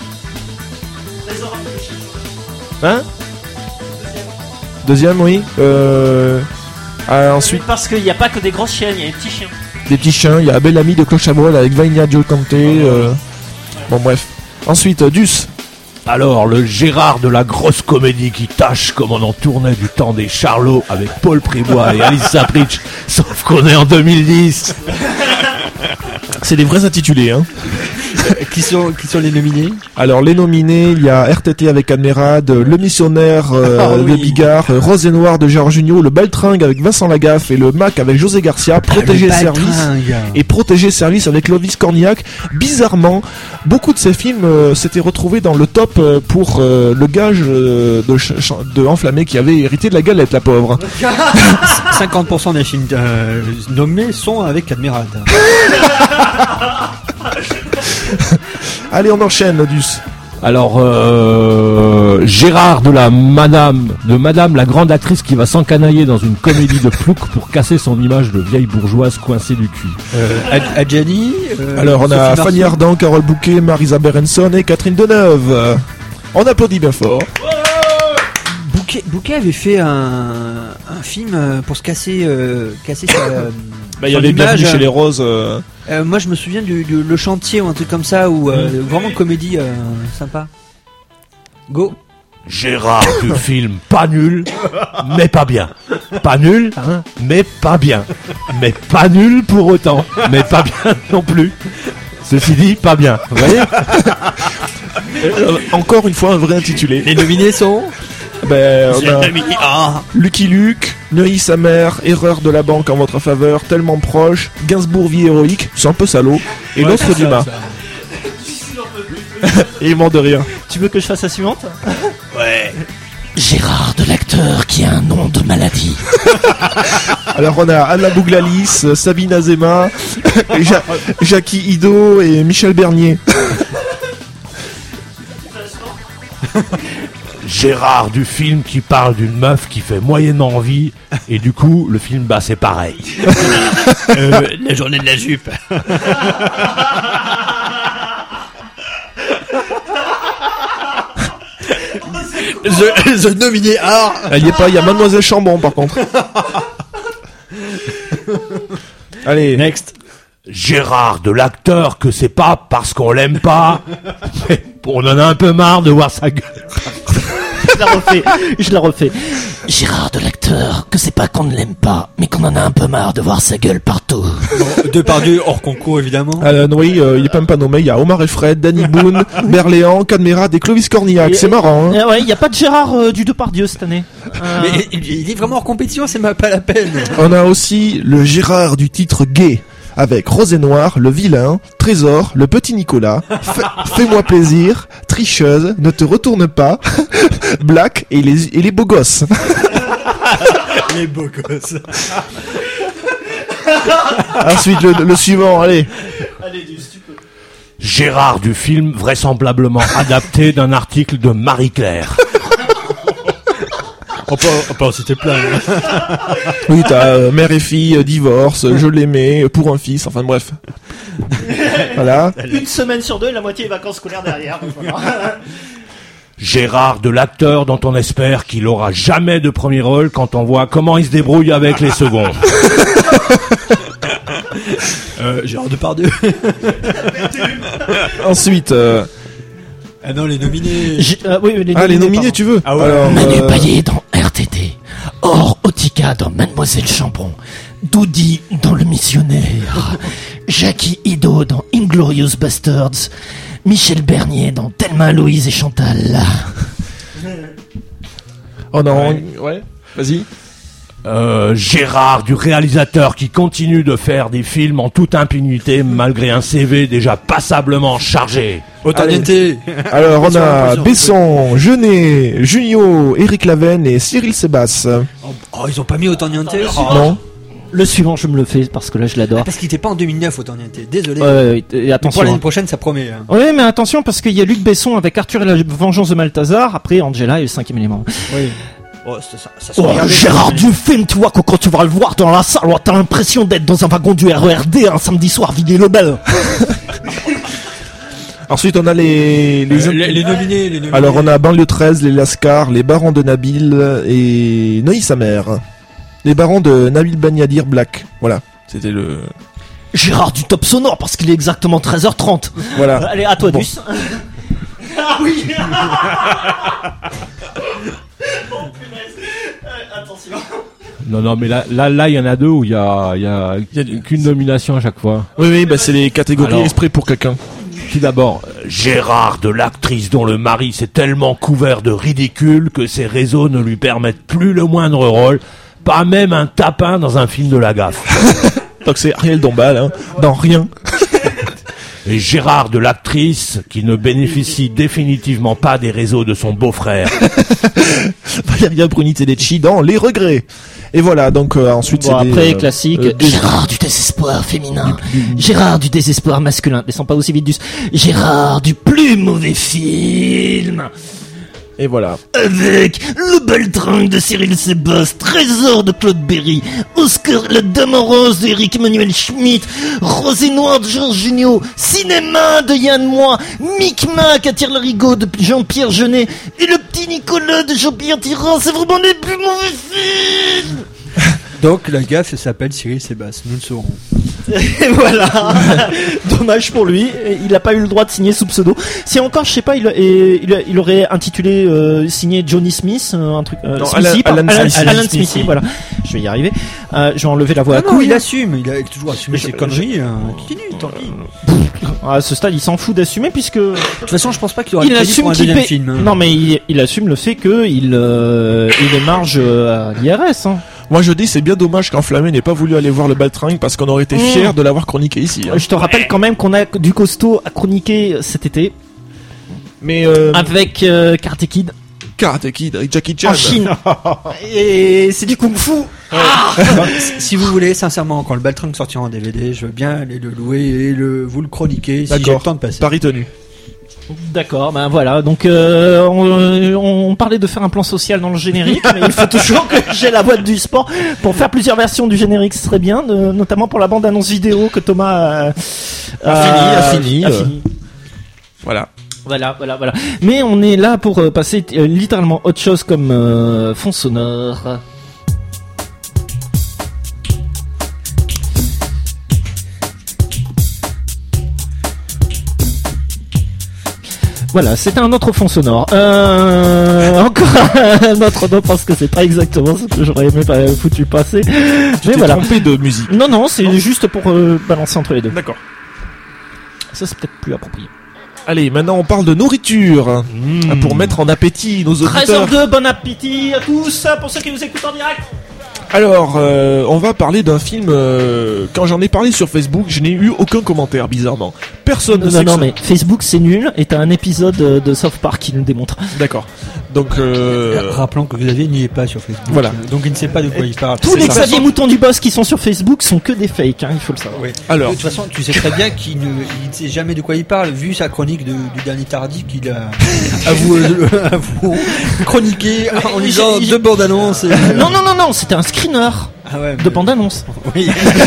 Hein Deuxième, oui. Euh... ah, ensuite, Parce qu'il n'y a pas que des grosses chiennes, il y a des petits chiens. des petits chiens. Il y a Belle Amie de Claude Chabrol avec Vainia Giocante. Euh... Bon, bref. Ensuite, euh, Dus. Alors, le Gérard de la grosse comédie qui tâche comme on en tournait du temps des Charlots avec Paul Prébois et Alice Sapritch, sauf qu'on est en deux mille dix. C'est des vrais intitulés, hein. qui sont qui sont les nominés? Alors les nominés, il y a R T T avec Admirad, Le Missionnaire euh, Ah oui. de Bigard, euh, Rose et Noir de Gérard Jugnot, Le Baltringue avec Vincent Lagaffe et Le Mac avec José Garcia, Protéger Le Service Baltringue. et Protéger Service avec Clovis Cornillac. Bizarrement, beaucoup de ces films euh, s'étaient retrouvés dans le top euh, pour euh, le gage euh, de, ch- ch- de Enflammé qui avait hérité de la galette, la pauvre. cinquante pour cent des films euh, nommés sont avec Admirad. Allez, on enchaîne, Nodus. Alors, euh, Gérard de la Madame, de Madame la grande actrice qui va s'encanailler dans une comédie de plouc pour casser son image de vieille bourgeoise coincée du cul. Euh, Ad- Adjani. euh, Alors, on a Sophie Fanny Marceau. Ardant, Carole Bouquet, Marisa Berenson et Catherine Deneuve. Euh, On applaudit bien fort. Bouquet, Bouquet avait fait un, un film euh, pour se casser, euh, casser sa. euh, Bah, il y son avait image. Bienvenue chez les Roses. euh, Euh, moi, je me souviens du, du Le Chantier ou un truc comme ça, où euh, vraiment comédie euh, sympa. Go. Gérard du film pas nul, mais pas bien. Pas nul, hein, mais pas bien. Mais pas nul pour autant, mais pas bien non plus. Ceci dit, pas bien. Vous voyez? euh, encore une fois, un vrai intitulé. Les nominés sont. Ben, on a Ah. Lucky Luke, Neuilly sa mère, Erreur de la banque en votre faveur, Tellement proche, Gainsbourg vie héroïque, c'est un peu salaud, et l'autre Dumas. Et il ment de rire. Tu veux que je fasse la suivante? Gérard de l'acteur qui a un nom de maladie. Alors on a Anna Bouglalis, Sabine Azema, ja- Jackie Ido et Michel Bernier. Gérard du film qui parle d'une meuf qui fait moyennement envie, et du coup, le film, bah, c'est pareil. Euh, la journée de la jupe. the, the nominé art. Il y est pas, il y a Mademoiselle Chambon par contre. Allez, Next. Gérard de l'acteur que c'est pas parce qu'on l'aime pas, mais on en a un peu marre de voir sa gueule. Je la refais, je la refais. Gérard de l'acteur que c'est pas qu'on ne l'aime pas, mais qu'on en a un peu marre de voir sa gueule partout. Depardieu hors concours évidemment. euh, oui, euh, il est même pas nommé, il y a Omar et Fred, Danny Boone, Berléand, Cadmerade et Clovis Cornillac, Et- c'est marrant, hein. Eh ouais, il n'y a pas de Gérard euh, du Depardieu cette année. Euh, Mais il, il est vraiment hors compétition, c'est même pas la peine. On a aussi le Gérard du titre gay, avec Rose et Noir, Le Vilain, Trésor, Le Petit Nicolas, Fais- Fais-moi plaisir, Tricheuse, Ne te retourne pas, Black et les, et les beaux gosses. Les beaux gosses. Ensuite, le, le suivant, allez. Gérard du film vraisemblablement adapté d'un article de Marie-Claire. On peut, on peut en citer plein. Oui, t'as euh, mère et fille, euh, divorce, euh, je l'aimais, euh, pour un fils, enfin bref. Voilà. Une semaine sur deux, la moitié des vacances scolaires derrière. Voilà. Gérard de l'acteur dont on espère qu'il aura jamais de premier rôle quand on voit comment il se débrouille avec les seconds. Euh, Gérard Depardieu. Ensuite, euh, Ah non, les nominés. J'ai- euh, oui, les ah, les nominés, nominés, pardon. tu veux? Ah ouais. Alors, Manu euh, Payet dans R T T. Or Otika dans Mademoiselle Chambon. Doudi dans Le Missionnaire. Jackie Ido dans Inglorious Bastards. Michel Bernier dans Thelma, Louise et Chantal. Oh non, ouais, vas-y. Euh, Gérard du réalisateur qui continue de faire des films en toute impunité malgré un C V déjà passablement chargé. Otaniente. Alors, on Sur a l'impression. Besson, Jeunet, Junio, Éric Laven et Cyril Sébastien. Oh, ils ont pas mis Otaniente. Non? Le suivant, je me le fais parce que là, je l'adore. Parce qu'il était pas en deux mille neuf Otaniente. Désolé. Ouais, ouais, ouais, et Mais pour attention. l'année hein. prochaine, ça promet. hein. Ouais, mais attention parce qu'il y a Luc Besson avec Arthur et la vengeance de Malthazar. Après, Angela et le cinquième élément. Oui. Oh, ça, ça, ça se Oh, regardait, Gérard ça. du film, tu vois que quand tu vas le voir dans la salle, oh, t'as l'impression d'être dans un wagon du R E R D un samedi soir, Villiers le Bel. Ensuite, on a les, les, Euh, les, les nominés, les nominés. alors, on a Banlieue treize, les Lascars, les Barons de Nabil et Neuilly sa mère. Les Barons de Nabil Bagnadir Black. Voilà. C'était le, Gérard du top sonore parce qu'il est exactement treize heures trente. voilà. Allez, à toi, Bon. Dus. Ah oui. Oh punaise. Euh, attention. Non, non, mais là, là, là, il y en a deux où il y a, il y a, Il y a qu'une nomination à chaque fois. Oui, oui, bah c'est les catégories Alors. exprès pour quelqu'un. Tout d'abord, Gérard de l'actrice dont le mari s'est tellement couvert de ridicule que ses réseaux ne lui permettent plus le moindre rôle, pas même un tapin dans un film de la gaffe. Donc c'est Ariel Dombal, hein, dans Rien. Et Gérard de l'actrice qui ne bénéficie définitivement pas des réseaux de son beau-frère. Valeria Bruni Tedeschi dans Les Regrets. Et voilà, donc euh, ensuite Bon, c'est après, des, euh, classique. euh, des- Gérard du désespoir féminin. Gérard du désespoir masculin. Descends pas aussi vite du... Gérard du plus mauvais film. Et voilà. Avec le baltringue de Cyril Sébastien, Trésor de Claude Berry, Oscar la Dame en rose d'Éric Emmanuel Schmitt, Rose et Noir de Georges Jugnot, Cinéma de Yann Moix, Micmac attire le rigot de Jean-Pierre Jeunet et le petit Nicolas de Jean-Pierre Tirant. C'est vraiment les plus mauvais films. Donc la gaffe ça s'appelle Cyril Sébastien, nous le saurons. Et voilà. Dommage pour lui. Il n'a pas eu le droit de signer sous pseudo. Si encore, je sais pas, il, et, il, il aurait intitulé euh, signé Johnny Smith, euh, un truc. Euh, Non, Smithy, Alan- pardon, Alan Alan, Smithy. Alan Smithy, voilà. Je vais y arriver. Euh, je vais enlever la voix à Ah non, couille. il assume, il a toujours assumé Je- ses conneries. Hein. Continue, tant pis. À ce stade, il s'en fout d'assumer puisque De toute façon, je pense pas qu'il aura il le crédit assume pour un qu'il deuxième paie. film. hein. Non, mais il, il assume le fait que il euh, il émarge euh, à l'I R S. Hein. Moi je dis c'est bien dommage qu'Enflammé n'ait pas voulu aller voir le baltringue parce qu'on aurait été Mmh. fiers de l'avoir chroniqué ici. hein. Je te rappelle quand même qu'on a du costaud à chroniquer cet été Mais euh, avec euh, Karate Kid Karate Kid avec Jackie Chan. en Chine. Et c'est du kung-fu. Bah, si- si vous voulez, sincèrement, quand le Baltringue sortira en D V D, je veux bien aller le louer et le, vous le chroniquer si j'ai le D'accord. temps de passer. Paris tenu. D'accord, ben voilà. Donc euh, on, on parlait de faire un plan social dans le générique, mais il faut toujours que j'ai la boîte du sport pour faire plusieurs versions du générique. Ce serait bien, de- notamment pour la bande annonce vidéo que Thomas a, A fini, a fini, a euh. fini. Voilà. Voilà, voilà, voilà. Mais on est là pour euh, passer euh, littéralement autre chose comme euh, fond sonore. Voilà, c'était un autre fond sonore. Euh, encore un autre nom parce que c'est pas exactement ce que j'aurais aimé pas foutu passer. Tu Mais t'es voilà. trompé de musique. Non, non, c'est juste pour euh, balancer entre les deux. D'accord. Ça, c'est peut-être plus approprié. Allez, maintenant on parle de nourriture. Mmh. Pour mettre en appétit nos treize auditeurs. heures deux, bon appétit à tous, pour ceux qui nous écoutent en direct. Alors, euh, on va parler d'un film. euh, quand j'en ai parlé sur Facebook, je n'ai eu aucun commentaire, bizarrement. Personne ne Non, sait non, que non, ce- mais Facebook c'est nul et t'as un épisode euh, de South Park qui nous le démontre. D'accord. Donc, euh, Rappelons que Xavier n'y est pas sur Facebook. Voilà. euh, Donc il ne sait pas de quoi il parle. Tous c'est les ça. Xavier Mouton du Boss qui sont sur Facebook sont que des fakes, hein, il faut le savoir. Oui. alors, De toute façon, tu sais très bien qu'il ne, il ne sait jamais de quoi il parle, vu sa chronique de- du dernier Tardy qu'il a avoué, avoué, chroniqué en Mais lisant j'ai- deux bandes annonces. Non, non, non, non, c'était un screener Ah ouais, de mais- bande-annonce. Oui.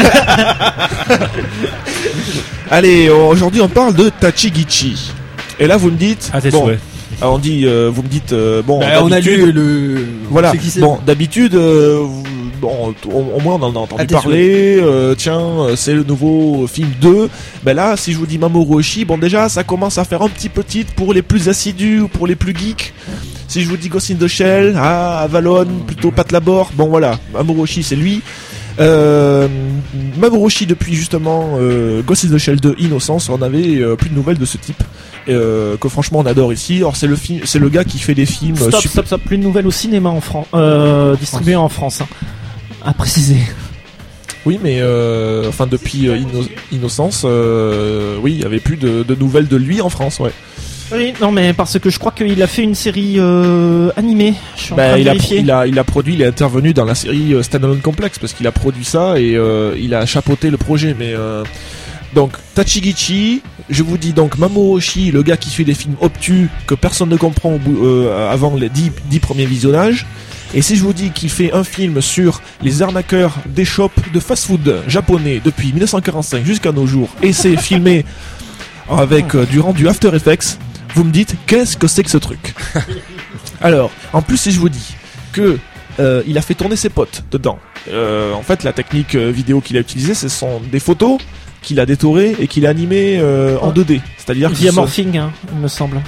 allez, aujourd'hui on parle de Tachigichi. Et là, vous me dites. À tes bon, souhaits. alors, on dit, euh, vous me dites, euh, bon, Bah, on a d'habitude- lu le. Voilà. on sait qui c'est. Bon, d'habitude, euh, vous- bon, au, au moins on en a entendu À tes parler. euh, tiens, euh, c'est le nouveau film deux. Ben là, si je vous dis Mamoru Oshii, bon déjà, ça commence à faire un petit peu titre pour les plus assidus ou pour les plus geeks. Si je vous dis Ghost in the Shell, ah, Avalon, plutôt Pat Labor. Bon voilà, Mamoru Oshii, c'est lui. Euh, Mamoru Oshii, depuis justement euh, Ghost in the Shell deux, Innocence, on avait euh, plus de nouvelles de ce type. Euh, que franchement on adore ici. Or c'est le film, c'est le gars qui fait des films. Stop, super- stop, stop, plus de nouvelles au cinéma en France, euh, distribuées en France, hein. À préciser. Oui, mais euh, enfin depuis euh, Inno- Innocence, euh, oui, il y avait plus de, de nouvelles de lui en France, ouais. Oui, non, mais parce que je crois qu'il a fait une série euh, animée. Je suis en train Bah, de il, a, vérifier. il a il a produit, il est intervenu dans la série euh, Standalone Complex parce qu'il a produit ça et euh, il a chapeauté le projet. Mais euh, donc Tachigichi, je vous dis donc Mamoru Oshii, le gars qui fait des films obtus que personne ne comprend au bout, euh, avant les dix, dix premiers visionnages. Et si je vous dis qu'il fait un film sur les arnaqueurs des shops de fast-food japonais depuis mille neuf cent quarante-cinq jusqu'à nos jours, et c'est filmé avec euh, durant du After Effects, vous me dites qu'est-ce que c'est que ce truc. Alors, en plus si je vous dis que euh, il a fait tourner ses potes dedans, euh, en fait la technique euh, vidéo qu'il a utilisée, ce sont des photos qu'il a détourées et qu'il a animées euh, en deux D, c'est-à-dire que Via ce- Morphing, hein, il me semble.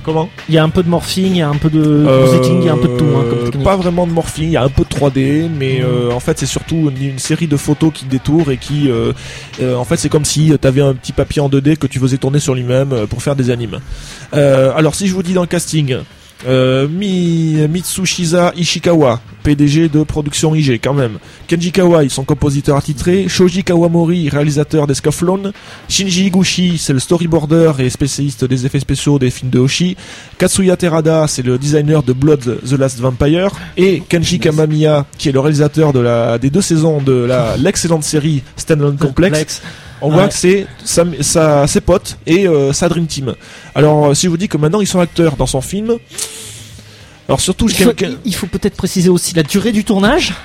Comment ? Il y a un peu de morphing, il y a un peu de Euh, positing, il y a un peu de tout. Hein, comme technique. Pas vraiment de morphing, il y a un peu de trois D, mais euh, en fait c'est surtout une, une série de photos qui détourent et qui, euh, euh, en fait c'est comme si t'avais un petit papier en deux D que tu faisais tourner sur lui-même euh, pour faire des animes. Euh, alors si je vous dis dans le casting, euh, Mi, Mitsushisa Ishikawa, P D G de Production I G quand même, Kenji Kawai, son compositeur attitré, Shoji Kawamori, réalisateur des Scufflone, Shinji Higuchi, c'est le storyboarder et spécialiste des effets spéciaux des films de Hoshi, Katsuya Terada, c'est le designer de Blood the Last Vampire, et Kenji Kamamiya, qui est le réalisateur de la, des deux saisons de la, l'excellente série Standalone Complex. On voit Ouais. que c'est sa, sa, ses potes et euh, sa Dream Team. Alors, euh, si je vous dis que maintenant ils sont acteurs dans son film, alors surtout, Il faut, il faut peut-être préciser aussi la durée du tournage.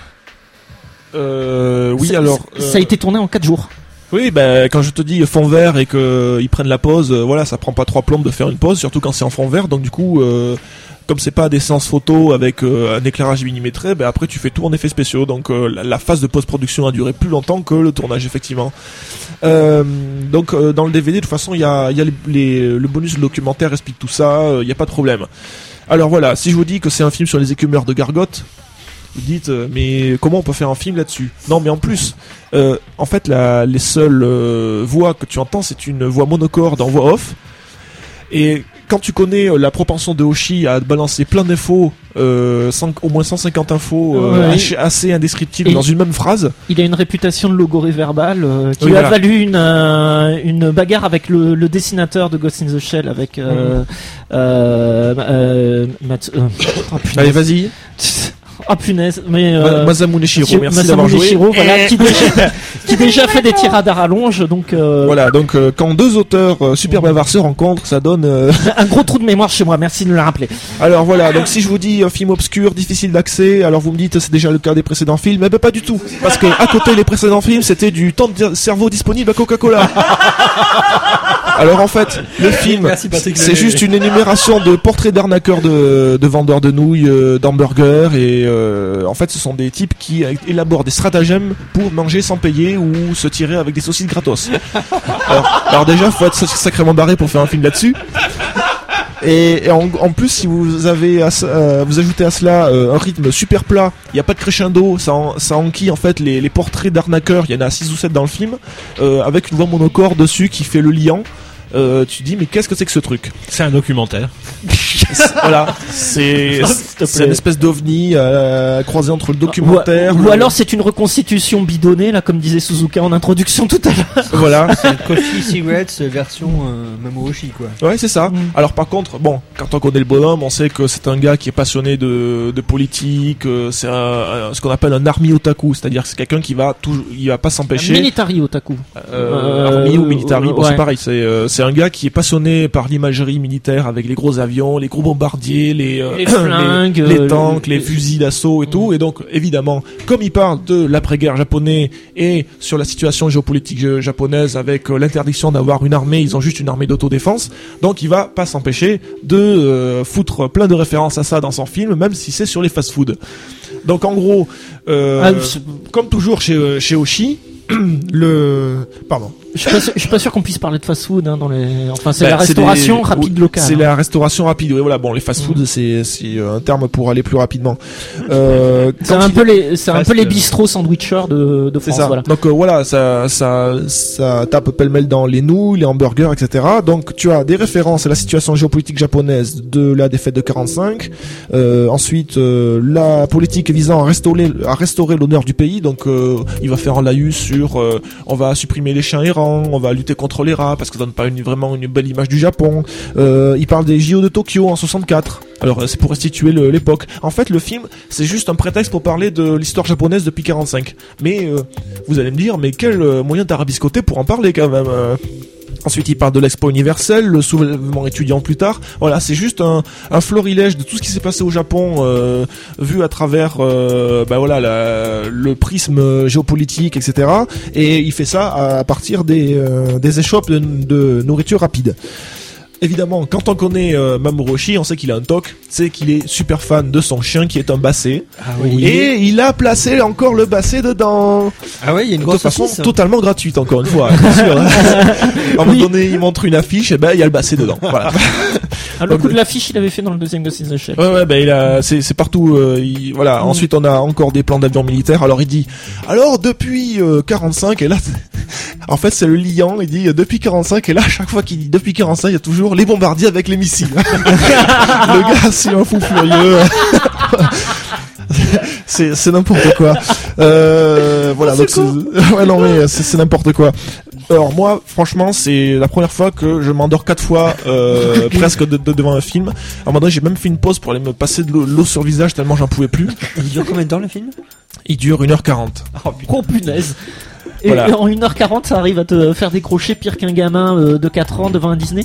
euh, oui, ça, alors, ça a euh, été tourné en quatre jours. oui, ben quand je te dis fond vert et que ils prennent la pause, euh, voilà, ça prend pas trois plombes de faire une pause, surtout quand c'est en fond vert. Donc du coup, euh, comme c'est pas des séances photo avec euh, un éclairage millimétré, ben après tu fais tout en effets spéciaux. Donc euh, la, la phase de post-production a duré plus longtemps que le tournage effectivement. Euh, donc euh, dans le D V D, de toute façon, il y a, il y a les, les, le bonus documentaire explique tout ça, il euh, y a pas de problème. Alors voilà, si je vous dis que c'est un film sur les écumeurs de Gargotte, vous dites euh, mais comment on peut faire un film là-dessus ? Non, mais en plus, euh, en fait, la, les seules euh, voix que tu entends, c'est une voix monocorde en voix off. Et quand tu connais euh, la propension de Hoshi à balancer plein d'infos, euh, cent, au moins cent cinquante infos euh, Ouais. ach- assez indescriptibles Et- dans une même phrase. Il a une réputation de logorée verbale euh, qui Oui, lui a voilà. valu une, euh, une bagarre avec le, le dessinateur de Ghost in the Shell, avec euh, euh, euh, Mat- euh, oh, punaise. Allez, vas-y. Oh punaise, mais Ma- euh, Masamune Shiro, Monsieur merci Masamune d'avoir joué. Shiro, voilà, qui déjà, qui déjà fait des tirades à rallonge, donc euh, Voilà, donc euh, quand deux auteurs euh, super bavards se rencontrent, ça donne... euh, un gros trou de mémoire chez moi. Merci de me le rappeler. Alors voilà, donc si je vous dis un film obscur, difficile d'accès, alors vous me dites c'est déjà le cas des précédents films, eh ben pas du tout, parce que à côté les précédents films c'était du temps de di- cerveau disponible à Coca-Cola. Alors en fait, le film, Merci, Patrick c'est Lenet. juste une énumération de portraits d'arnaqueurs de, de vendeurs de nouilles, euh, d'hamburgers, et euh, en fait ce sont des types qui euh, élaborent des stratagèmes pour manger sans payer ou se tirer avec des saucisses gratos. Alors, alors déjà, faut être sacrément barré pour faire un film là-dessus. Et, et en, en plus, si vous avez à, ce- euh, vous ajoutez à cela euh, un rythme super plat, il n'y a pas de crescendo, ça, en, ça enquille en fait les, les portraits d'arnaqueurs, il y en a six ou sept dans le film, euh, avec une voix monocorde dessus qui fait le liant. Euh, tu dis mais qu'est-ce que c'est que ce truc? C'est un documentaire. Voilà, c'est te c'est une plaît. espèce d'ovni euh, croisé entre le documentaire. Ou, ou le- alors c'est une reconstitution bidonnée, là, comme disait Suzuka en introduction tout à l'heure. Voilà. Coffee Cigarettes version euh, Mamoroshi quoi. Ouais, c'est ça. Mm. Alors par contre, bon, quand on connaît le bonhomme, on sait que c'est un gars qui est passionné de, de politique. euh, C'est un, un- ce qu'on appelle un army otaku, c'est-à-dire que c'est quelqu'un qui va toujours, il va pas s'empêcher. Military otaku. Euh, Euh, army ou military, bon, ouais. c'est pareil. C'est euh, c'est un gars qui est passionné par l'imagerie militaire avec les gros avions, les gros bombardiers, les euh, Les flingues, les, les euh, tanks, les les- fusils d'assaut et tout. Et donc évidemment, comme il parle de l'après-guerre japonais et sur la situation géopolitique ja- japonaise avec euh, l'interdiction d'avoir une armée, ils ont juste une armée d'autodéfense. Donc il va pas s'empêcher de euh, foutre plein de références à ça dans son film, même si c'est sur les fast-food. Donc en gros, euh, Ah, c'est- comme toujours chez euh, chez Hoshi, le pardon. Je suis pas sûr, je suis pas sûr qu'on puisse parler de fast-food hein, dans les. Enfin, c'est Bah, la restauration des- rapide oui, locale. C'est hein. la restauration rapide. Oui, voilà. Bon, les fast-food, c'est c'est euh, un terme pour aller plus rapidement. Euh, C'est quand un il- peu les, c'est un Fast, peu les euh, bistrots sandwichers de, de C'est France. ça. Voilà. Donc euh, voilà, ça, ça, ça tape pêle-mêle dans les nouilles, les hamburgers, et cetera. Donc tu as des références à la situation géopolitique japonaise de la défaite de quarante-cinq. Euh, ensuite, euh, la politique visant à restaurer, à restaurer l'honneur du pays. Donc euh, il va faire un laïus sur, euh, on va supprimer les chiens errants, on va lutter contre les rats parce que ça donne pas une, vraiment une belle image du Japon. Euh, il parle des J O de Tokyo en soixante-quatre. Alors euh, c'est pour restituer le- l'époque. En fait, le film, c'est juste un prétexte pour parler de l'histoire japonaise depuis quarante-cinq. Mais euh, vous allez me dire, mais quel euh, moyen d'arabiscoter pour en parler quand même euh. Ensuite, il parle de l'expo universelle, le soulèvement étudiant plus tard. Voilà, c'est juste un, un florilège de tout ce qui s'est passé au Japon, euh, vu à travers, euh, bah voilà, la- le prisme géopolitique, et cetera. Et il fait ça à partir des, euh, des échoppes de, de nourriture rapide. Évidemment, quand on connaît euh, Mamoru Oshii, on sait qu'il a un toc, c'est qu'il est super fan de son chien qui est un basset. Ah oui. Et il a placé encore le basset dedans. Ah ouais, il y a une De grosse façon saucisse. totalement gratuite, encore une fois, bien sûr. À un moment donné, il montre une affiche, et ben il y a le basset dedans. Voilà. Ah, le Donc, coup de l'affiche, il avait fait dans le deuxième Ghost in the Shell. Ouais, ouais, ben il a, c'est, c'est partout. Euh, il, voilà. Mm. Ensuite, on a encore des plans d'avions militaires. Alors, il dit, alors depuis euh, quarante-cinq, et là, en fait, c'est le liant. Il dit euh, depuis quarante-cinq, et là, à chaque fois qu'il dit depuis quarante-cinq, il y a toujours les bombardiers avec les missiles. Le gars, c'est un fou furieux. c'est, c'est n'importe quoi. Euh, voilà. Donc, c'est, ouais, non mais c'est, c'est n'importe quoi. Alors moi, franchement, c'est la première fois que je m'endors quatre fois euh, presque de, de, devant un film. À un moment donné, j'ai même fait une pause pour aller me passer de l'eau, l'eau sur le visage tellement j'en pouvais plus. Il dure combien de temps le film? Il dure une heure quarante. Oh, oh punaise. Et Voilà. en une heure quarante, ça arrive à te faire décrocher pire qu'un gamin euh, de quatre ans devant un Disney.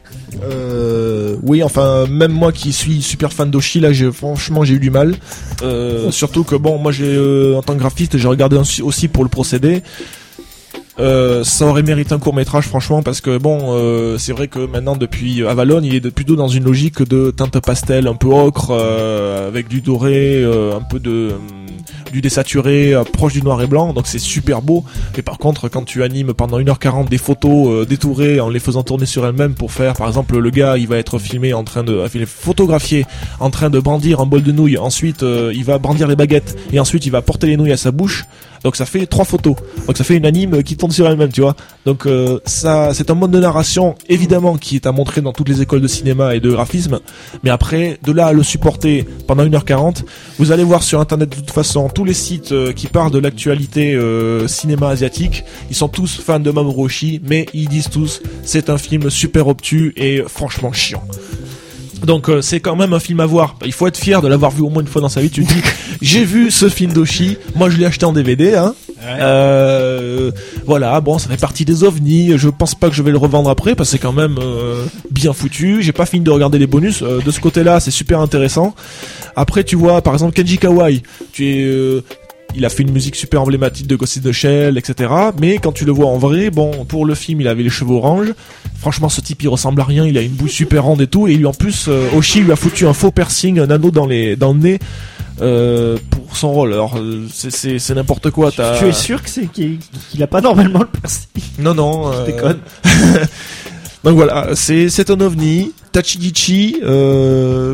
Euh, oui, enfin, même moi qui suis super fan d'Oshi, là, j'ai, franchement, j'ai eu du mal. Euh, surtout que bon, moi, j'ai, euh, en tant que graphiste, j'ai regardé aussi pour le procédé. Euh, ça aurait mérité un court métrage franchement parce que bon euh, c'est vrai que maintenant depuis Avalon il est de, plutôt dans une logique de teinte pastel un peu ocre euh, avec du doré euh, un peu de euh, du désaturé euh, proche du noir et blanc donc c'est super beau mais par contre quand tu animes pendant une heure quarante des photos euh, détourées en les faisant tourner sur elles-mêmes pour faire par exemple le gars il va être filmé en train de il est photographié en train de brandir un bol de nouilles ensuite euh, il va brandir les baguettes et ensuite il va porter les nouilles à sa bouche. Donc ça fait trois photos. Donc ça fait une anime qui tourne sur elle-même, tu vois. Donc euh, ça, c'est un mode de narration évidemment qui est à montrer dans toutes les écoles de cinéma et de graphisme. Mais après, de là à le supporter pendant une heure quarante, vous allez voir sur internet de toute façon tous les sites euh, qui parlent de l'actualité euh, cinéma asiatique. Ils sont tous fans de Mamoru Oshii, mais ils disent tous c'est un film super obtus et franchement chiant. Donc euh, c'est quand même un film à voir. Il faut être fier de l'avoir vu au moins une fois dans sa vie. Tu te dis, j'ai vu ce film d'Oshii. Moi, je l'ai acheté en D V D. Hein. Ouais. Euh, voilà. Bon, ça fait partie des ovnis. Je pense pas que je vais le revendre après parce que c'est quand même euh, bien foutu. J'ai pas fini de regarder les bonus. Euh, de ce côté-là, c'est super intéressant. Après, tu vois, par exemple, Kenji Kawai. Tu es euh, il a fait une musique super emblématique de Ghost in the Shell, et cetera. Mais quand tu le vois en vrai, bon, pour le film, il avait les cheveux orange. Franchement, ce type, il ressemble à rien. Il a une bouche super ronde et tout. Et lui, en plus, euh, Oshii lui a foutu un faux piercing, un anneau dans les, dans le nez, euh, pour son rôle. Alors, c'est, c'est, c'est n'importe quoi. T'as... Tu es sûr que c'est qu'il, qu'il a pas normalement le piercing? Non, non. Je déconne. Euh... Donc voilà, c'est, c'est un ovni. Tachigichi, euh,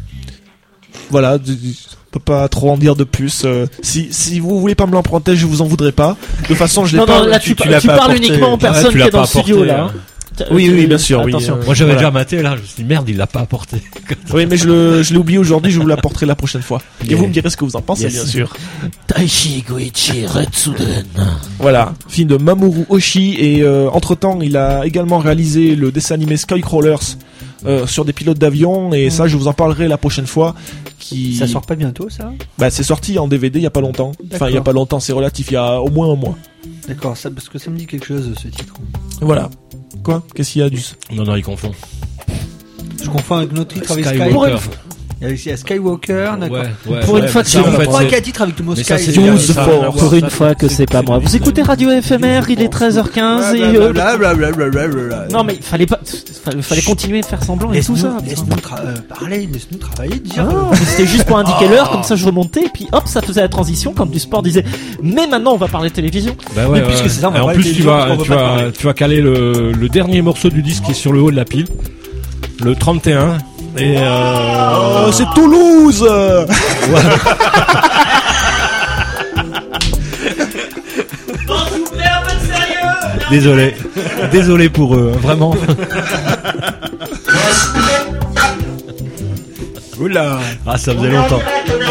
voilà. Je peux pas trop en dire de plus. Euh, si si vous voulez pas me l'emprunter, je vous en voudrais pas. De toute façon, je l'ai non, pas. Non, là tu, tu, tu parles apporté. Uniquement aux personnes ouais, qui est dans le studio là. Hein. Oui, oui, bien sûr. Attention. Oui, euh, Moi, j'avais voilà. déjà maté là. Je me suis dit merde, il l'a pas apporté. Oui, mais je le je l'ai oublié aujourd'hui. Je vous l'apporterai la prochaine fois. Yeah. Et vous me direz ce que vous en pensez, yes. Bien sûr. Taishi Goichi Retsuden. Voilà, film de Mamoru Oshii et euh, entre temps, il a également réalisé le dessin animé Skycrawlers. Euh, sur des pilotes d'avion et mmh. ça je vous en parlerai la prochaine fois. Qui... Ça sort pas bientôt ça? Bah c'est sorti en D V D il y a pas longtemps. D'accord. Enfin il y a pas longtemps, c'est relatif, il y a au moins un mois. D'accord, ça, parce que ça me dit quelque chose ce titre. Voilà. Quoi? Qu'est-ce qu'il y a du... Non non il confond. Je confonds avec notre titre avec Skywalker. Sky. Il y a Skywalker, d'accord. Ouais, ouais, pour ouais, une fois que c'est pas qu'un titre avec le mot Sky. Pour une fois que c'est pas moi. Vous écoutez Radio F M R, il est treize heures quinze et euh... non mais fallait pas, fallait, fallait continuer de faire semblant et tout ça. Laisse-nous tra- euh, parler, laisse-nous travailler, dire. Ah, c'était juste pour indiquer oh. l'heure, comme ça je remontais et puis hop ça faisait la transition comme du sport disait. Mais maintenant on va parler de télévision. Bah ouais. ouais puisque c'est ça, on va en plus tu vas, tu vas, tu vas caler le, le dernier morceau du disque qui est sur le haut de la pile, le trente et un. Et euh... oh, c'est Toulouse. Ouais. Désolé, désolé pour eux, vraiment. Oula, ah ça faisait longtemps.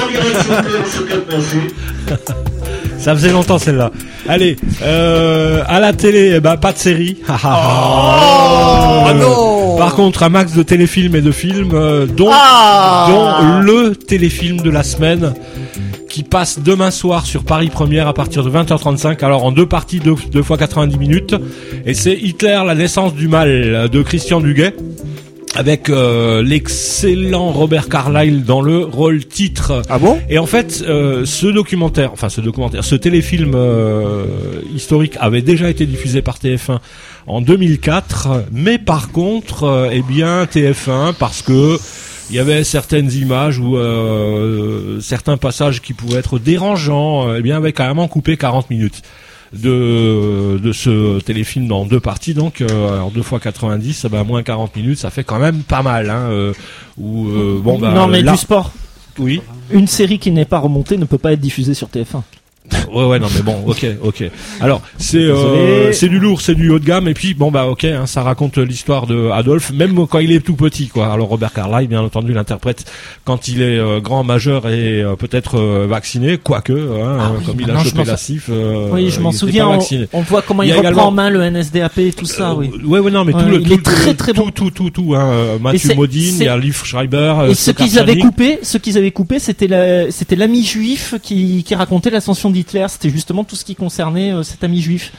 Ça faisait longtemps celle-là. Allez, euh, à la télé, bah pas de série. oh, oh non. Par contre, un max de téléfilms et de films, euh, dont, ah dont le téléfilm de la semaine qui passe demain soir sur Paris Première à partir de vingt heures trente-cinq. Alors en deux parties, deux, deux fois quatre-vingt-dix minutes. Et c'est Hitler, la naissance du mal de Christian Duguay. Avec euh, l'excellent Robert Carlyle dans le rôle titre. Ah bon? Et en fait, euh, ce documentaire, enfin ce documentaire, ce téléfilm euh, historique avait déjà été diffusé par T F un en deux mille quatre, mais par contre, euh, eh bien T F un, parce que il y avait certaines images ou euh, certains passages qui pouvaient être dérangeants, eh bien avait carrément coupé quarante minutes. de de ce téléfilm dans deux parties. Donc, euh, alors deux fois quatre-vingt-dix, bah, moins quarante minutes, ça fait quand même pas mal. Hein, euh, où, euh, bon, bah, non, mais là, du sport. Oui. Une série qui n'est pas remontée ne peut pas être diffusée sur T F un. Ouais ouais non mais bon ok ok alors c'est euh, c'est du lourd, c'est du haut de gamme, et puis bon bah ok hein, ça raconte l'histoire de Adolphe même quand il est tout petit quoi. Alors Robert Carlyle bien entendu l'interprète quand il est euh, grand majeur et euh, peut-être euh, vacciné, quoique hein, ah, oui, comme il a non, chopé la cif euh, oui je m'en souviens on, on voit comment il, il reprend également... en main le N S D A P et tout ça. euh, oui ouais ouais non mais ouais, tout le il tout, est très tout, très tout, bon tout tout tout hein, Matthew Modine, il y a Liv Schreiber et ce qu'ils avaient coupé ce qu'ils avaient coupé c'était la, c'était l'ami juif qui qui racontait l'ascension d'Hitler. C'était justement tout ce qui concernait euh, cet ami juif.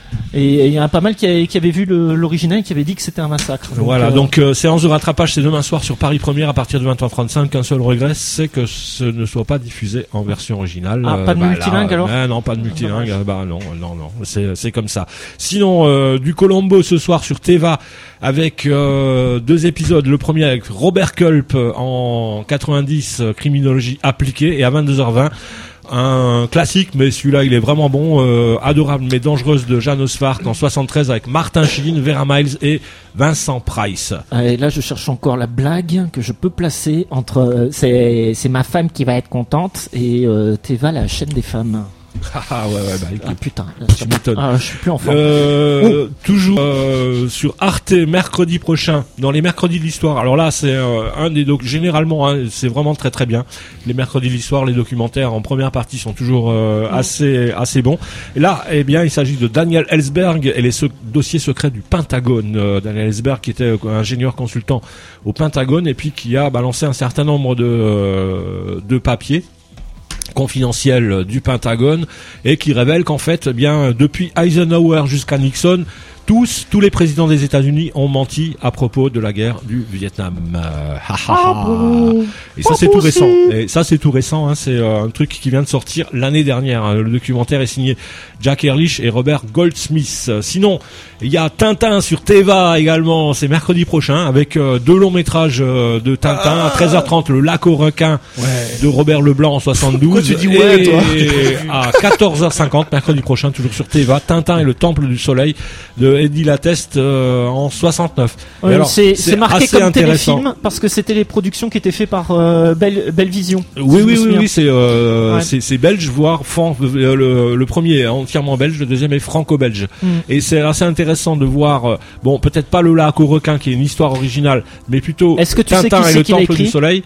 Et il y en a pas mal qui, a, qui avaient vu le, l'original et qui avaient dit que c'était un massacre. Donc, voilà, euh... donc euh, séance de rattrapage, c'est demain soir sur Paris Première à partir de vingt heures trente-cinq. Un seul regret, c'est que ce ne soit pas diffusé en version originale. Ah, pas de bah, multilingue là, alors euh, Non, pas de multilingue. Ah, bah non, non, non, c'est c'est comme ça. Sinon, euh, du Colombo ce soir sur Teva avec euh, deux épisodes. Le premier avec Robert Culp en quatre-vingt-dix, euh, criminologie appliquée, et à vingt-deux heures vingt. Un classique, mais celui-là il est vraiment bon, euh, adorable mais dangereuse de Jeanne Osfart en soixante-treize avec Martin Sheen, Vera Miles et Vincent Price. Et là je cherche encore la blague que je peux placer entre euh, c'est c'est ma femme qui va être contente et euh, Teva la chaîne des femmes. Ah ouais, ouais, bah, ah putain, là, tu m'étonnes. Ah, je suis plus en forme. Euh, oh. Toujours euh, sur Arte mercredi prochain, dans les mercredis de l'histoire. Alors là, c'est euh, un des doc. Généralement, hein, c'est vraiment très très bien. Les mercredis de l'histoire, les documentaires en première partie sont toujours euh, oh. assez assez bons. Et là, eh bien, il s'agit de Daniel Ellsberg et les se- dossiers secrets du Pentagone. Euh, Daniel Ellsberg, qui était euh, ingénieur consultant au Pentagone et puis qui a balancé un certain nombre de euh, de papiers confidentiel du Pentagone et qui révèle qu'en fait, eh bien, depuis Eisenhower jusqu'à Nixon, tous, tous les présidents des États-Unis ont menti à propos de la guerre du Vietnam. Euh, ha, ha, ha. Bon. Et ça, c'est tout récent. Et ça, c'est tout récent. Hein. C'est euh, un truc qui vient de sortir l'année dernière. Hein. Le documentaire est signé Jack Ehrlich et Robert Goldsmith. Euh, sinon, il y a Tintin sur Teva également. C'est mercredi prochain avec euh, deux longs métrages euh, de Tintin. Ah. À treize heures trente, Le Lac aux requins ouais. de Robert Leblanc en soixante-douze. Tu dis ouais, et toi à quatorze heures cinquante, mercredi prochain, toujours sur Teva, Tintin et le Temple du Soleil de Eddie Lateste euh, en soixante-neuf. Oui, alors, c'est, c'est, c'est marqué comme téléfilm parce que c'était les productions qui étaient faites par euh, Belle, Bellevision. Oui, oui, oui, oui, c'est, euh, ouais. c'est c'est belge, voire fran- le, le, le premier est entièrement belge, le deuxième est franco-belge. Mm. Et c'est assez intéressant de voir, euh, bon, peut-être pas Le Lac aux requins qui est une histoire originale, mais plutôt Est-ce que tu Tintin sais qui et le c'est Temple du Soleil.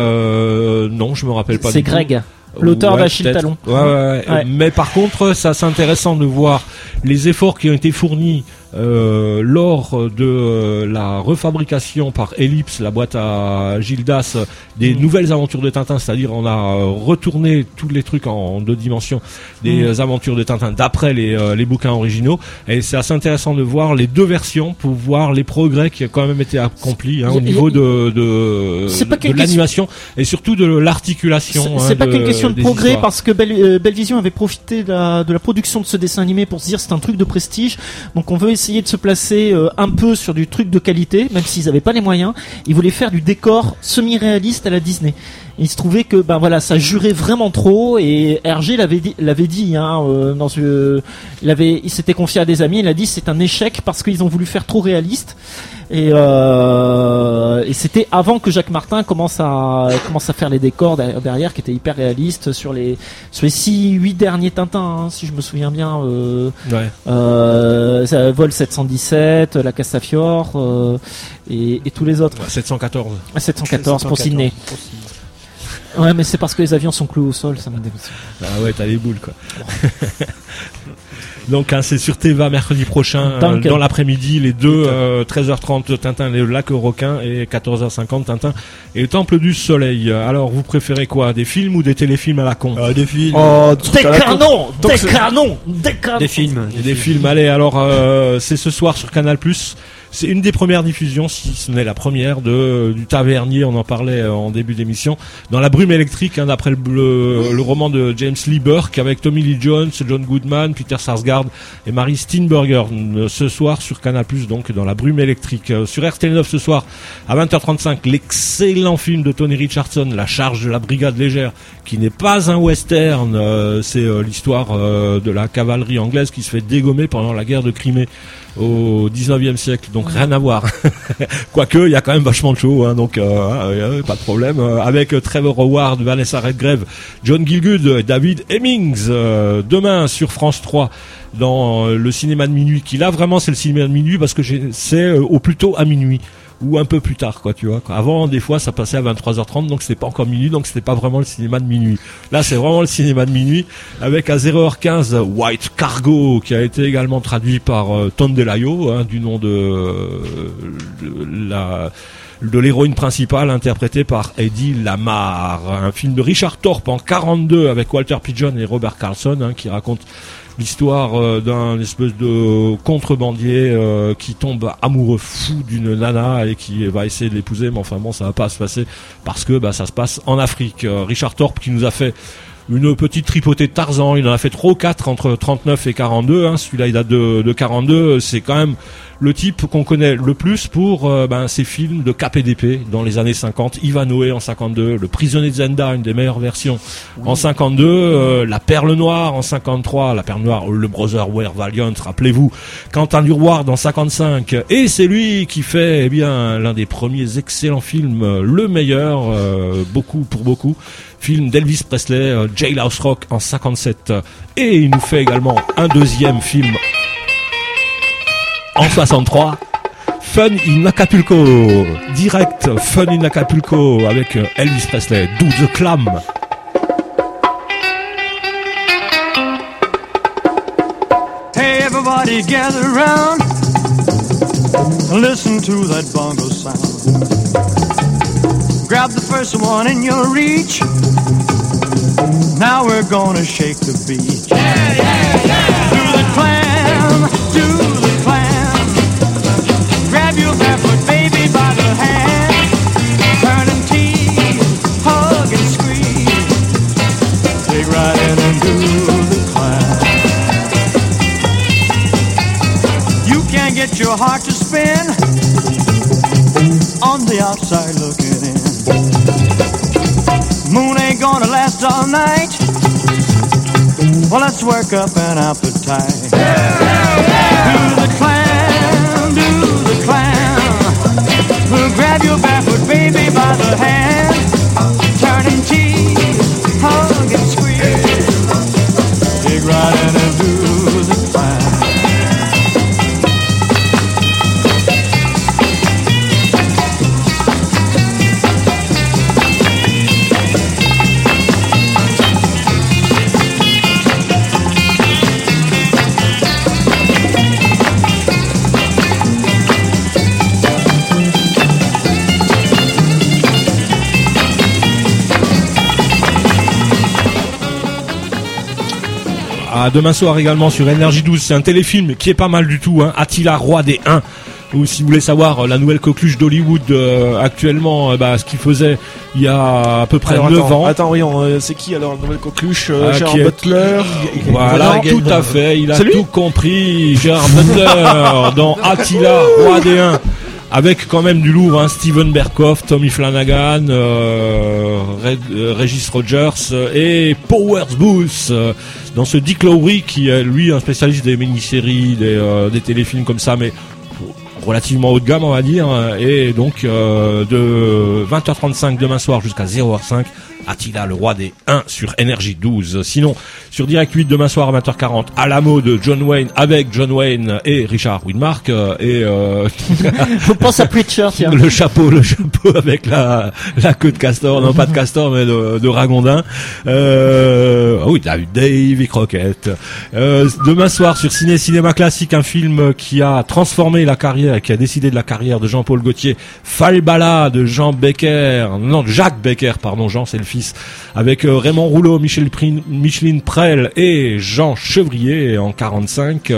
Euh, non, je me rappelle pas. C'est du Greg. Tout. L'auteur ouais, d'Achille Talon. Ouais, ouais, ouais. ouais. Mais par contre, ça c'est intéressant de voir les efforts qui ont été fournis euh, lors de euh, la refabrication par Ellipse, la boîte à Gildas, des mmh. nouvelles aventures de Tintin, c'est-à-dire on a euh, retourné tous les trucs en, en deux dimensions des mmh. aventures de Tintin d'après les, euh, les bouquins originaux, et c'est assez intéressant de voir les deux versions pour voir les progrès qui ont quand même été accomplis hein, au niveau de, de, de, de l'animation question... et surtout de l'articulation. C'est, hein, c'est pas de, qu'une question de progrès histoires. Parce que Belle, euh, Bellevision avait profité de la, de la production de ce dessin animé pour se dire c'est un truc de prestige, donc on veut essayer de se placer euh, un peu sur du truc de qualité, même s'ils n'avaient pas les moyens. Ils voulaient faire du décor semi-réaliste à la Disney. Et il se trouvait que ben voilà, ça jurait vraiment trop, et Hergé l'avait dit, l'avait dit hein, euh, dans ce, il avait, il s'était confié à des amis, il a dit c'est un échec parce qu'ils ont voulu faire trop réaliste. Et, euh, et c'était avant que Jacques Martin commence à commence à faire les décors derrière, derrière qui étaient hyper réalistes sur les sur les six huit derniers Tintins hein, si je me souviens bien euh, ouais. euh, Vol sept cent dix-sept, La Castafiore euh, et, et tous les autres. Ouais, sept cent quatorze. sept cent quatorze pour Sydney. Ouais, mais c'est parce que les avions sont cloués au sol, ça m'a dégoûté. Ah ouais, t'as les boules quoi. Donc hein, c'est sur Teva mercredi prochain euh, dans l'après-midi, les deux euh, treize heures trente Tintin et le Lac aux requins et quatorze heures cinquante Tintin et le Temple du Soleil. Alors vous préférez quoi, des films ou des téléfilms à la con? euh, Des films. Oh, des canons, des canons, des canons. Des films. Des, des films. films. Allez, alors euh, c'est ce soir sur Canal plus. C'est une des premières diffusions, si ce n'est la première, de du Tavernier. On en parlait en début d'émission. Dans La Brume électrique, hein, d'après le, le, le roman de James Lee Burke, avec Tommy Lee Jones, John Goodman, Peter Sarsgaard et Mary Steenburgen. Ce soir sur Canal+, donc dans La Brume électrique. Sur R T L neuf ce soir à vingt heures trente-cinq, l'excellent film de Tony Richardson, La charge de la brigade légère, qui n'est pas un western. Euh, c'est euh, l'histoire euh, de la cavalerie anglaise qui se fait dégommer pendant la guerre de Crimée au dix-neuvième siècle, donc rien à voir. Quoique, il y a quand même vachement de show, hein, donc euh, euh, pas de problème. Euh, avec euh, Trevor Howard, Vanessa Redgrave, John Gielgud, David Hemmings, euh, demain sur France trois, dans euh, le cinéma de minuit, qui là vraiment c'est le cinéma de minuit, parce que j'ai, c'est euh, au plus tôt à minuit. Ou un peu plus tard, quoi, tu vois. Avant, des fois, ça passait à vingt-trois heures trente, donc c'était pas encore minuit, donc c'était pas vraiment le cinéma de minuit. Là, c'est vraiment le cinéma de minuit, avec à zéro heure quinze, White Cargo, qui a été également traduit par euh, Tom DeLaio, hein, du nom de, euh, de la... de l'héroïne principale, interprétée par Eddie Lamar. Un film de Richard Thorpe en quarante-deux, avec Walter Pidgeon et Robert Carlson, hein, qui raconte l'histoire euh, d'un espèce de contrebandier euh, qui tombe amoureux fou d'une nana et qui va essayer de l'épouser, mais enfin bon, ça va pas se passer parce que bah ça se passe en Afrique. Euh, Richard Thorpe, qui nous a fait une petite tripotée de Tarzan, il en a fait trois ou quatre entre trente-neuf et quarante-deux, hein. Celui-là il date de, de quarante-deux, c'est quand même le type qu'on connaît le plus pour euh, ben, ses films de K P D P dans les années cinquante, Ivanhoe en cinquante-deux, Le Prisonnier de Zenda, une des meilleures versions, oui. En cinquante-deux, euh, La Perle Noire en cinquante-trois, La Perle Noire, le Brother Were Valiant, rappelez-vous, Quentin Durward en cinquante-cinq, et c'est lui qui fait eh bien l'un des premiers excellents films, le meilleur, euh, beaucoup pour beaucoup, film d'Elvis Presley, euh, Jailhouse Rock en cinquante-sept, et il nous fait également un deuxième film en soixante-trois, Fun in Acapulco, direct Fun in Acapulco avec Elvis Presley, Do the Clam. Hey everybody gather around, listen to that bongo sound. Grab the first one in your reach, now we're gonna shake the beat. Yeah, yeah, yeah. Do the clam, do the clam. Grab your barefoot baby by the hand, turn and tease, hug and squeeze. Dig right in and do the clam. You can't get your heart to spin on the outside looking in. Moon ain't gonna last all night. Well, let's work up an appetite. Yeah, yeah, yeah. Do the clam, do the clam. We'll grab your barefoot baby by the hand, turn and tease, hug and squeeze. Dig right in and do the clam. À demain soir également sur Énergie douze, c'est un téléfilm qui est pas mal du tout, hein. Attila, roi des Huns. Ou si vous voulez savoir la nouvelle coqueluche d'Hollywood euh, actuellement, euh, bah, ce qu'il faisait il y a à peu près alors, neuf attends, ans. Attends, oui, on, c'est qui alors la nouvelle coqueluche euh, ah, Gérard est... Butler. Voilà, tout à fait, il a tout compris. Gérard Butler dans Attila, roi des Huns. Avec quand même du lourd, hein, Steven Berkoff, Tommy Flanagan, euh, Red, euh, Regis Rogers euh, et Powers Booth euh, dans ce Dick Lowry qui est lui un spécialiste des mini-séries, des, euh, des téléfilms comme ça, mais relativement haut de gamme on va dire, et donc euh, de vingt heures trente-cinq demain soir jusqu'à zéro heure cinq, Attila, le roi des Huns sur Énergie douze. Sinon, sur Direct huit demain soir à vingt heures quarante, à la mode de John Wayne avec John Wayne et Richard Widmark euh, et euh, je pense à Preacher, tiens. Le chapeau, le chapeau avec la la queue de castor, non pas de castor mais de, de ragondin. Euh, oh oui, t'as eu Dave et Crockett. Euh, demain soir sur Ciné Cinéma Classique, un film qui a transformé la carrière, qui a décidé de la carrière de Jean-Paul Gaultier, Falbala de Jean Becker, non de Jacques Becker, pardon, Jean c'est le fils, avec euh, Raymond Rouleau, Michel Prin, Micheline Prel et Jean Chevrier en quarante-cinq.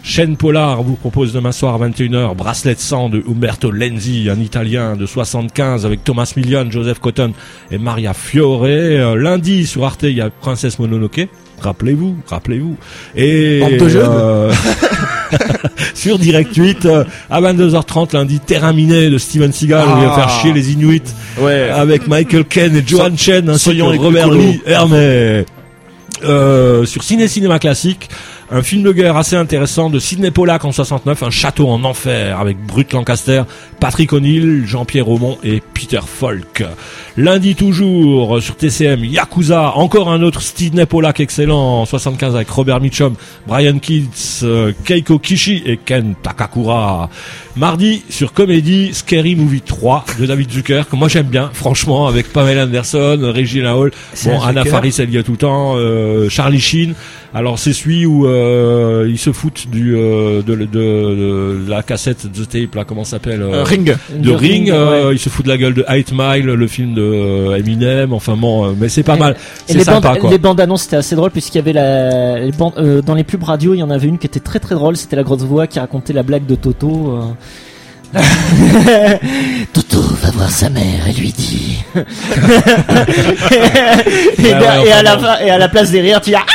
Chaîne Polar vous propose demain soir à vingt et une heures Bracelet de sang de Umberto Lenzi, un Italien de soixante-quinze avec Thomas Millian, Joseph Cotton et Maria Fiore. Euh, lundi sur Arte il y a Princesse Mononoke. Rappelez-vous, rappelez-vous. Et Bande de jeunes. euh, sur Direct huit euh, à vingt-deux heures trente lundi Terrain miné de Steven Seagal, Ah. où il va faire chier les Inuits Ouais. avec Michael Caine et Joan Chen ainsi soyons que les Robert plus Lee Hermé. Euh, sur Ciné Cinéma Classique, un film de guerre assez intéressant de Sidney Pollack en soixante-neuf, Un château en enfer, avec Brut Lancaster, Patrick O'Neill, Jean-Pierre Aumont et Peter Falk. Lundi toujours, sur T C M, Yakuza, encore un autre Sidney Pollack excellent, en soixante-quinze avec Robert Mitchum, Brian Keats, euh, Keiko Kishi et Ken Takakura. Mardi, sur Comédie, Scary Movie trois de David Zucker, que moi j'aime bien, franchement, avec Pamela Anderson, Regina Hall, bon, Anna Faris, elle y a tout le temps, euh, Charlie Sheen. Alors c'est celui où euh, ils se foutent du euh, de, de, de, de la cassette de tape là, comment ça s'appelle euh, Euh, Ring. de De Ring, Ring, euh, ouais. ils se foutent de la gueule de eight Mile, le film de euh, Eminem, enfin bon, euh, mais c'est pas Et- mal, Et c'est les sympa bandes, quoi. les bandes annonces c'était assez drôle puisqu'il y avait la, les bandes, euh, dans les pubs radio, il y en avait une qui était très très drôle, c'était la grosse voix qui racontait la blague de Toto. euh. Toto va voir sa mère et lui dit et, ouais, ben- et enfin à la bon. fin, et à la place des rires, tu dis ah.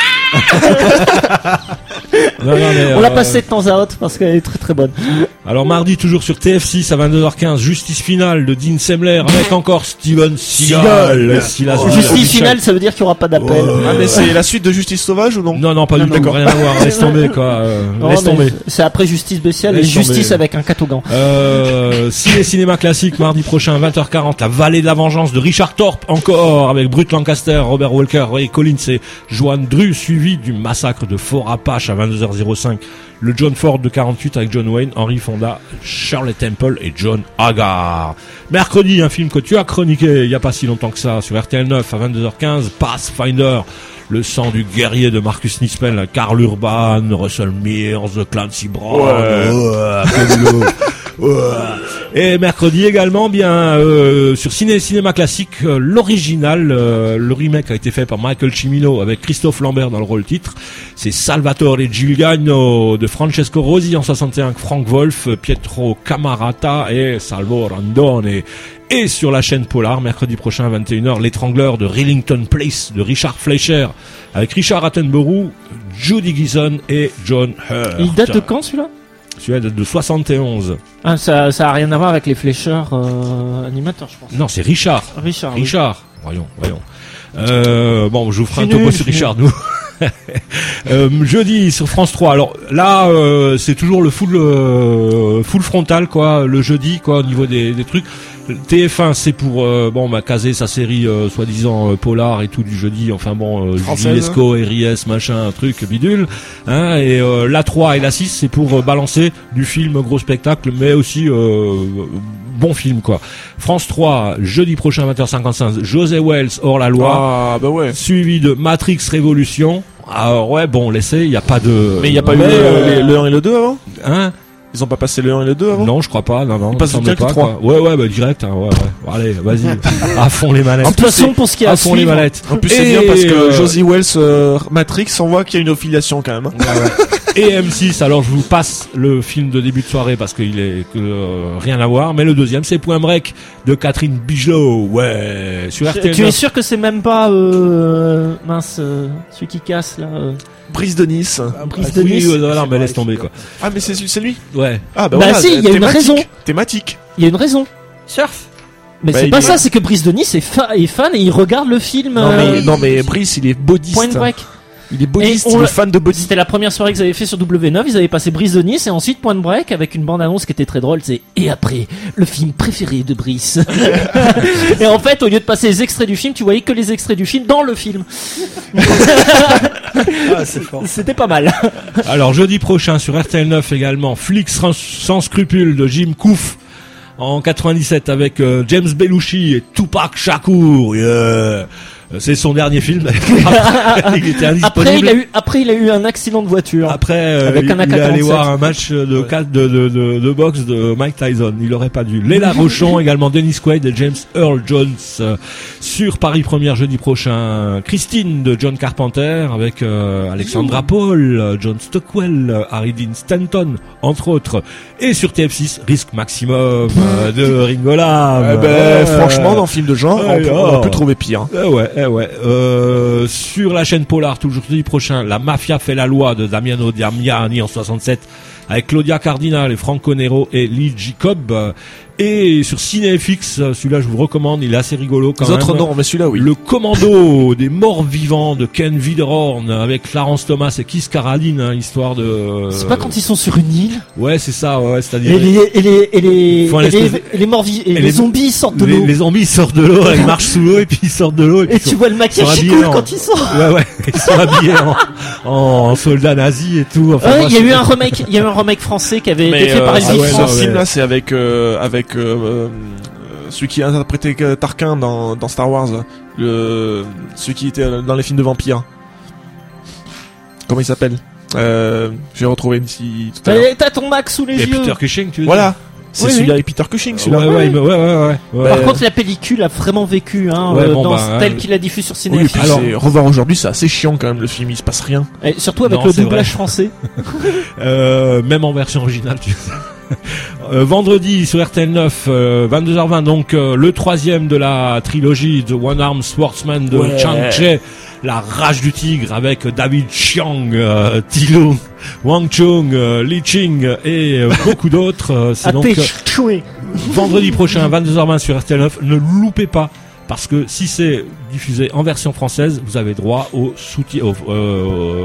Non, non, mais, On l'a euh, passée de temps à autre parce qu'elle est très très bonne. Alors mardi toujours sur T F six à vingt-deux heures quinze, Justice finale de Dean Semler avec encore Steven Seagal. Si la- Oh, Justice Michel. finale, ça veut dire qu'il n'y aura pas d'appel. Ah, mais c'est la suite de Justice Sauvage ou non? Non non pas du tout, non. rien à voir, laisse tomber quoi, euh, Non, laisse mais tomber. c'est après Justice spéciale et Laisse Justice tomber. avec un catogan. Euh, ciné cinéma classique mardi prochain vingt heures quarante, La Vallée de la Vengeance de Richard Thorpe encore avec Brut Lancaster, Robert Walker, Ray Collins et Joanne Dru, suivi du massacre de Fort Apache à vingt-deux heures cinq. Le John Ford de quarante-huit avec John Wayne, Henry Fonda, Shirley Temple et John Hagar. Mercredi, un film que tu as chroniqué il y a pas si longtemps que ça sur R T L neuf à vingt-deux heures quinze, Pathfinder. Le sang du guerrier de Marcus Nispel, Karl Urban, Russell Mears, Clancy Brown. Ouais, fabuleux. Ouais. Et mercredi également, bien euh, sur Ciné Cinéma Classique, euh, l'original, euh, le remake a été fait par Michael Cimino avec Christophe Lambert dans le rôle titre. C'est Salvatore Giuliano de Francesco Rosi en soixante et un, Frank Wolf, Pietro Camarata et Salvo Randone. Et sur la chaîne Polar, mercredi prochain à vingt et une heures, L'étrangleur de Rillington Place de Richard Fleischer avec Richard Attenborough, Judy Gleason et John Hurt. Il date de quand celui-là? Celui-là date de soixante et onze. Ah, ça, ça a rien à voir avec les flécheurs euh, animateurs, je pense. Non, c'est Richard. Richard. oui. Richard. Voyons, voyons. Euh, bon, je vous ferai un Je suis topo nul, sur je suis Richard, nous. euh, jeudi sur France trois. Alors là, euh, c'est toujours le full, euh, full frontal, quoi. Le jeudi, quoi, au niveau des, des trucs. T F un, c'est pour euh, bon, bah, caser sa série euh, soi-disant euh, polar et tout du jeudi. Enfin bon, euh, Française. Julie Lescaut, Ries, machin, un truc bidule. Hein, et euh, la trois et la six, c'est pour euh, balancer du film gros spectacle, mais aussi euh, bon film, quoi. France trois, jeudi prochain vingt heures cinquante-cinq, José Wells hors la loi. Ah, bah ouais. Suivi de Matrix Révolution. Alors ouais, bon, laissez, il y a pas de. Mais il n'y a pas eu Mais, le, euh, les- le un et le deux avant? Hein? Ils ont pas passé le un et le deux avant? Non, je crois pas. Non, non. Il passe il me le semble quatre, pas, le quoi. Ouais, ouais, bah direct. Hein, ouais, ouais. Bon, allez, vas-y, à fond les manettes. De toute façon, pour ce qui est à à fond les suivre, manettes. En plus, c'est Et, bien parce que euh, Josie Wells, euh, Matrix, on voit qu'il y a une affiliation quand même. hein. Ouais, ouais. Et M six, alors je vous passe le film de début de soirée parce qu'il est que, euh, rien à voir, mais le deuxième c'est Point Break de Catherine Bigelow, ouais, sur R T L tu es neuf. sûr que c'est même pas euh, mince euh, celui qui casse là euh, Brise de Nice. Brise de Oui, Nice. ouais, non, mais laisse tomber quoi. Ah, mais c'est c'est lui. Ouais. Ah, bah, Bah voilà, si, il y a une thématique. raison. Thématique. Il y a une raison. Surf. Mais Bah, c'est il pas est- ça, c'est que Brice de Nice est, fa- est fan et il regarde le film. Non, euh, mais, non, mais Brice, il est bodiste. Point Break. Il est bodiste, Et on il est l'a- fan de body. C'était la première soirée qu'ils avaient fait sur W neuf. Ils avaient passé Brice de Nice et ensuite Point Break avec une bande annonce qui était très drôle. C'est et après le film préféré de Brice. Et en fait, au lieu de passer les extraits du film, tu voyais que les extraits du film dans le film. Ah, c'est fort. C'était pas mal. Alors jeudi prochain sur R T L neuf également, Flics sans, sans scrupules de Jim Kouf en quatre-vingt-dix-sept avec euh, James Belushi et Tupac Shakur. Yeah. C'est son dernier film. Après, il était indisponible. Après, il a eu, après, il a eu un accident de voiture. Après, euh, avec il, un A K il est allé quarante-sept. voir un match de, ouais. de, de, de, de boxe de Mike Tyson. Il aurait pas dû. Léla Rochon, également Dennis Quaid et James Earl Jones euh, sur Paris Première jeudi prochain. Christine de John Carpenter avec euh, Alexandra Paul, John Stockwell, Harry Dean Stanton, entre autres. Et sur T F six, Risque Maximum euh, de Ringo Lam. Eh ben, euh, franchement, dans le film de genre, euh, on, peut, oh. on peut trouver pire. Eh ouais, eh ouais. Euh, sur la chaîne Polar, toujours jeudi prochain, La Mafia fait la loi de Damiano Damiani en soixante-sept avec Claudia Cardinal et Franco Nero et Lee Jacob. Et sur Cinéfix, celui-là je vous le recommande, il est assez rigolo quand Les même. autres non, mais celui-là oui. Le Commando des morts vivants de Ken Widerhorn avec Clarence Thomas et Keith Carradine, hein, histoire de... C'est pas quand ils sont sur une île. Ouais, c'est ça, ouais, c'est-à-dire... Et les, et les, et les, Faut un et les, espèce de- les morts vi- et et les, les- zombies sortent de les, l'eau. les zombies sortent de l'eau, ils marchent sous l'eau et puis ils sortent de l'eau. Et puis tu sont- vois le maquillage sont qui habillés coule en- quand ils sortent. Ouais, ouais, ils sont habillés en, en soldats nazis et tout. Enfin, Ouais, moi, il y a c'est- eu un remake, il y a eu un remake français qui avait été fait par euh, Elvis ah ouais, ce non, France. film-là, c'est avec euh, avec euh, euh, celui qui a interprété euh, Tarkin dans, dans Star Wars, là. le celui qui était dans les films de vampires. Comment il s'appelle euh, Je vais retrouver ici tout à l'heure. Allez, t'as ton Mac sous les Et yeux. Peter Cushing, tu veux Voilà, c'est Oui, celui oui. avec Peter Cushing, dire celui-là. Ouais, ouais, il me- ouais, ouais, ouais, ouais. Par contre, la pellicule a vraiment vécu, hein, Ouais, euh, bon, dans bah, tel ouais. qu'il a diffusé sur Oui, Cinéfix. puis Alors- c'est- revoir aujourd'hui, c'est assez chiant quand même le film, il se passe rien. Et surtout avec Non, le c'est doublage vrai. français. Euh, même en version originale, tu sais. Euh, vendredi sur R T L neuf, euh, vingt-deux heures vingt, donc euh, le troisième de la trilogie de One Arm Swordsman de Ouais. Chang Che, La Rage du Tigre avec David Chiang, euh, Tilung, Wang Chung, euh, Li Ching et euh, beaucoup d'autres. Euh, c'est À donc tes euh, choués. vendredi prochain, vingt-deux heures vingt sur R T L neuf. Ne loupez pas. Parce que si c'est diffusé en version française, vous avez droit au soutien, au, euh,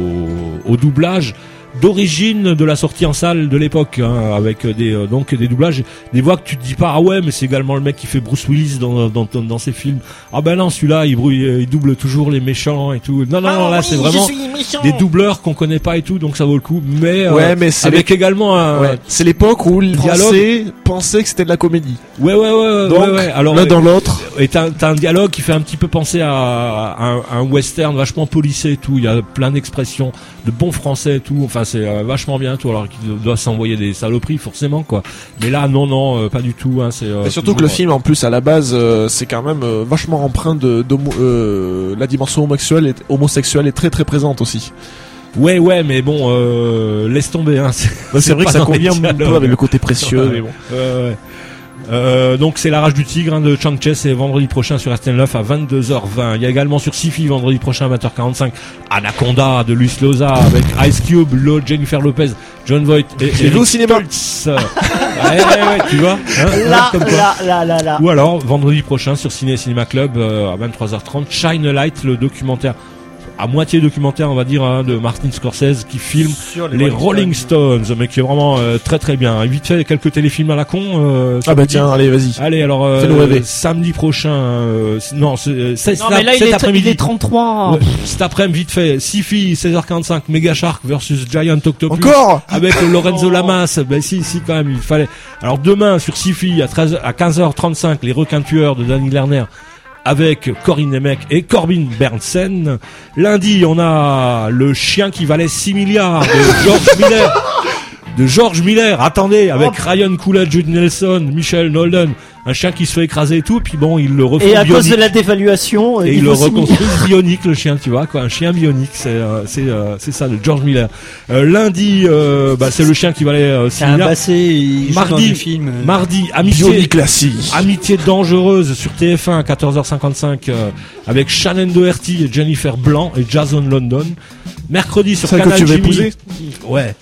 au, au doublage d'origine de la sortie en salle de l'époque, hein, avec des euh, donc des doublages, des voix que tu te dis pas ah ouais mais c'est également le mec qui fait Bruce Willis dans dans dans, dans ses films. Ah ben non, celui-là il, brouille, il double toujours les méchants et tout. Non non, non là c'est vraiment des doubleurs qu'on connaît pas et tout, donc ça vaut le coup. Mais, euh, Ouais, mais c'est avec également un Ouais. C'est l'époque où le dialogue. Français pensait que c'était de la comédie. ouais ouais ouais Donc, ouais, ouais. Alors l'un dans l'autre. et t'as, t'as un dialogue qui fait un petit peu penser à, à un, à un western vachement policé et tout. Il y a plein d'expressions de bons français et tout. Enfin, c'est euh, vachement bien tout. Alors qu'il doit s'envoyer des saloperies forcément quoi. Mais là, non, non, euh, pas du tout. Hein, c'est, euh, Et surtout que le toujours, film, en plus, à la base, euh, c'est quand même euh, vachement empreint de, d'homo- euh, la dimension homosexuelle, est, homosexuelle est très très présente aussi. euh, Ouais, ouais, mais bon, euh, laisse tomber. Hein, c'est, Bah, c'est vrai pas que ça dans les convient un peu dialogues. avec le côté précieux. Ouais. Mais bon. Ouais, ouais. Euh, donc c'est La Rage du Tigre, hein, de Chang Che, c'est vendredi prochain sur R T L neuf à vingt-deux heures vingt. Il y a également sur Sci-Fi vendredi prochain à vingt heures quarante-cinq Anaconda de Luis Loza avec Ice Cube, Lo, Jennifer Lopez, John Voight et J'ai vu au cinéma. Stoltz. ouais, ouais, ouais, tu vois hein, Là, comme quoi. là, là, là, là. Ou alors vendredi prochain sur Ciné Cinéma Club euh, à vingt-trois heures trente Shine a Light, le documentaire à moitié documentaire on va dire hein, de Martin Scorsese qui filme les Rolling Stones, mais qui est vraiment euh, très très bien. Et vite fait quelques téléfilms à la con. Euh, Ah bah samedi. tiens, allez, vas-y. Allez alors euh, Fais-nous rêver. samedi prochain. Euh, c- non, c'est, c'est Non, mais là, il cet est, après-midi. il est trente-trois. Ouais, cet après-midi vite fait. Sci-Fi seize heures quarante-cinq Mega Shark versus Giant Octopus. Encore Avec Lorenzo Lamas. Ben si, si quand même, il fallait. Alors demain sur Sci-Fi à treize à quinze heures trente-cinq Les Requins Tueurs de Danny Lerner avec Corinne Nemec et Corbin Bernsen. Lundi, on a Le Chien qui valait six milliards de George Miller. De George Miller, attendez, avec Ryan Coogler, Jude Nelson, Michel Nolden, un chien qui se fait écraser et tout, puis bon, il le refait Et à bionique. cause de la dévaluation, Et il il le faut six milliards. reconstruit bionique, le chien, tu vois, quoi, un chien bionique, c'est euh, c'est euh, c'est ça, de George Miller. Euh, lundi, euh, bah c'est le chien qui valait euh, six C'est un milliards. bassé, il joue dans Mardi, des films. euh, mardi, amitié, Bionic Lassie. amitié dangereuse sur T F un à quatorze heures cinquante-cinq euh, avec Shannon Doherty et Jennifer Blanc et Jason London. Mercredi sur Celle que Canal tu veux Jimmy. épouser Ouais.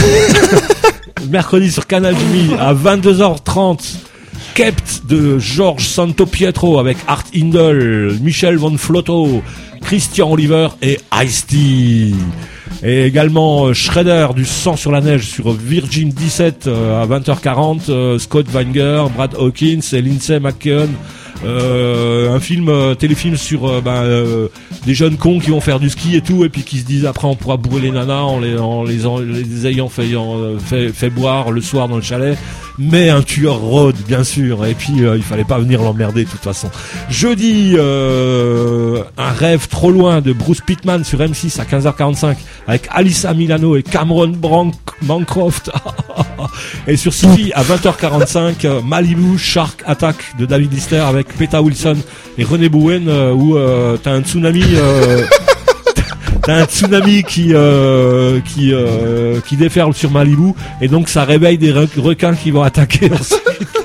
Mercredi sur Canal Jimmy à vingt-deux heures trente. Kept de George Santopietro avec Art Hindle, Michel Von Flotto, Christian Oliver et Ice-T. Et également euh, Shredder du sang sur la neige sur Virgin dix-sept euh, à vingt heures quarante, euh, Scott Weinger, Brad Hawkins et Lindsay McKeon. Euh, un film euh, téléfilm sur euh, ben, euh, des jeunes cons qui vont faire du ski et tout et puis qui se disent après on pourra bourrer les nanas en les, en les, en les ayant fait, en, fait, fait boire le soir dans le chalet. mais un tueur road, bien sûr. Et puis, euh, il fallait pas venir l'emmerder, de toute façon. Jeudi, euh, un rêve trop loin de Bruce Pittman sur M six à quinze heures quarante-cinq avec Alyssa Milano et Cameron Branc- Bancroft. Et sur Syfy à vingt heures quarante-cinq, euh, Malibu Shark Attack de David Lister avec Peta Wilson et René Bowen, euh, où euh, t'as un tsunami... Euh, T'as un tsunami qui euh, qui euh, qui déferle sur Malibu et donc ça réveille des re- requins qui vont attaquer ensuite.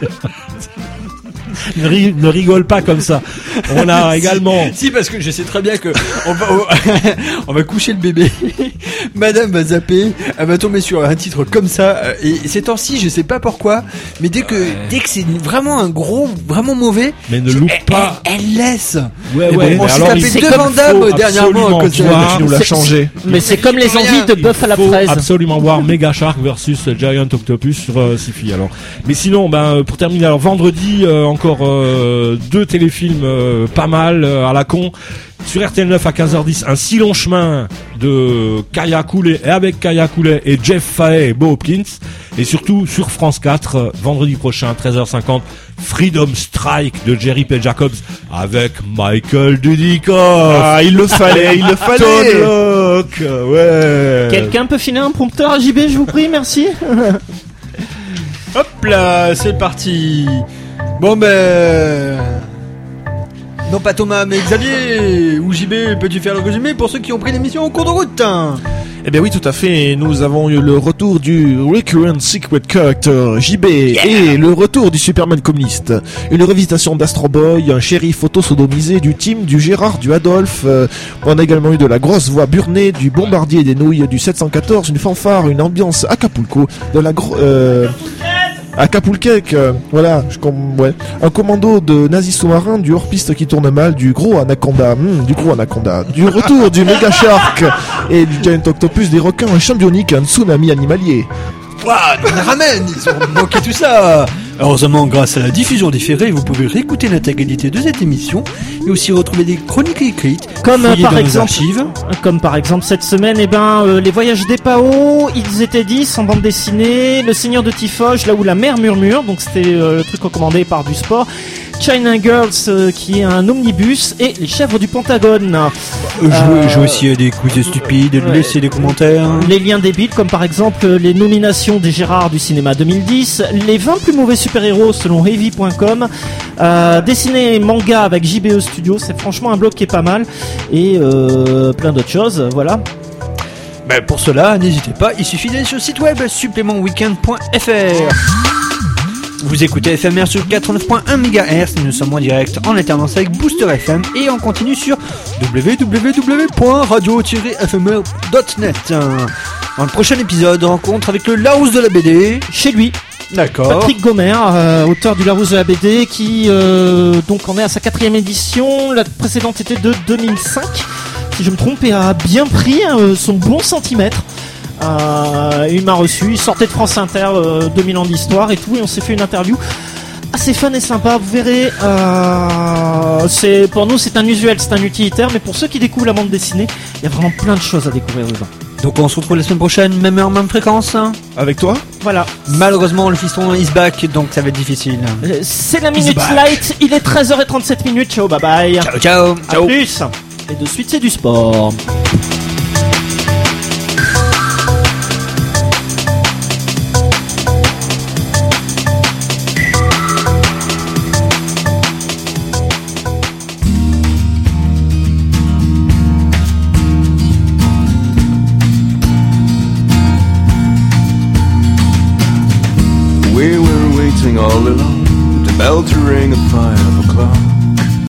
ne, ri- ne rigole pas comme ça. On a également. Si, parce que je sais très bien que on va on va coucher le bébé. Madame va zapper, elle va tomber sur un titre comme ça. Et ces temps-ci, je sais pas pourquoi, mais dès que ouais. dès que c'est vraiment un gros, vraiment mauvais, mais ne loupe pas. Elle, elle laisse. Ouais ouais. Bon, on s'est alors, tapé deux Vandamme dernièrement. Que voir, tu nous l'as changé. Mais c'est comme les envies de bœuf à la fraise. Absolument voir Mega Shark versus Giant Octopus sur euh, Syfy. Alors, mais sinon, ben pour terminer, alors vendredi euh, encore euh, deux téléfilms euh, pas mal euh, à la con. Sur R T L neuf à quinze heures dix, un si long chemin de Kaya Coulet et avec Kaya Coulet et Jeff Fahey et Bo Hopkins. Et surtout sur France quatre, euh, vendredi prochain, treize heures cinquante, Freedom Strike de Jerry P. Jacobs avec Michael Dudikoff. Ah, il le fallait, il le fallait. Tone Loc, ouais. Quelqu'un peut filer un prompteur à J B, je vous prie, merci. Hop là, c'est parti. Bon ben... Non pas Thomas, mais Xavier ou J B, peux-tu faire le résumé pour ceux qui ont pris l'émission en cours de route? Eh bien oui, tout à fait. Nous avons eu le retour du Recurrent Secret Character J B yeah. et le retour du Superman communiste. Une revisitation d'Astro Boy, un shérif auto-sodomisé, du Tim, du Gérard, du Adolphe. Euh, on a également eu de la grosse voix burnée, du bombardier des nouilles, du sept cent quatorze, une fanfare, une ambiance Acapulco, de la gro... Euh, Acapulcake, euh, voilà, je com- ouais. Un commando de nazis sous-marins, du hors-piste qui tourne mal, du gros anaconda, hmm, du gros anaconda, du retour du méga shark et du giant octopus, des requins, un championique, un tsunami animalier. Waouh, on les ramène, ils ont manqué tout ça. Heureusement, grâce à la diffusion différée, vous pouvez réécouter l'intégralité de cette émission et aussi retrouver des chroniques écrites, comme euh, par exemple, archives. Comme par exemple cette semaine, eh ben euh, les voyages des P A O, ils étaient dix en bande dessinée, Le Seigneur de Tifoge, là où la mer murmure, donc c'était euh, le truc recommandé par du sport. China Girls, euh, qui est un omnibus, et Les Chèvres du Pentagone. Euh, euh, Jouer aussi à des quiz stupides, ouais. Laisser des commentaires. Les liens débiles, comme par exemple les nominations des Gérards du cinéma deux mille dix, les vingt plus mauvais super-héros selon Heavy point com, euh, dessiner manga avec J B E Studio, c'est franchement un blog qui est pas mal, et euh, plein d'autres choses, voilà. Ben pour cela, n'hésitez pas, il suffit d'aller sur le site web supplément weekend point f r. Vous écoutez F M R sur quatre-vingt-neuf point un mégahertz, nous sommes en direct en alternance avec Booster F M et on continue sur w w w point radio tiret f m r point net. Dans le prochain épisode, rencontre avec le Larousse de la B D, chez lui. D'accord. Patrick Gomer, euh, auteur du Larousse de la B D, qui euh, donc en est à sa quatrième édition. La précédente était de deux mille cinq, si je me trompe, et a bien pris euh, son bon centimètre. Euh, il m'a reçu, il sortait de France Inter, euh, deux mille ans d'histoire et tout, et on s'est fait une interview assez fun et sympa, vous verrez. Euh, c'est, pour nous c'est un usuel, c'est un utilitaire, mais pour ceux qui découvrent la bande dessinée, il y a vraiment plein de choses à découvrir dedans. Donc on se retrouve la semaine prochaine, même heure, même fréquence. Avec toi. Voilà. Malheureusement le fiston is back, donc ça va être difficile. euh, C'est la Minute Light, il est treize heures trente-sept minutes, ciao, bye bye. Ciao ciao, à ciao. Plus. Et de suite c'est du sport. We were waiting all along, the bell to ring a fire.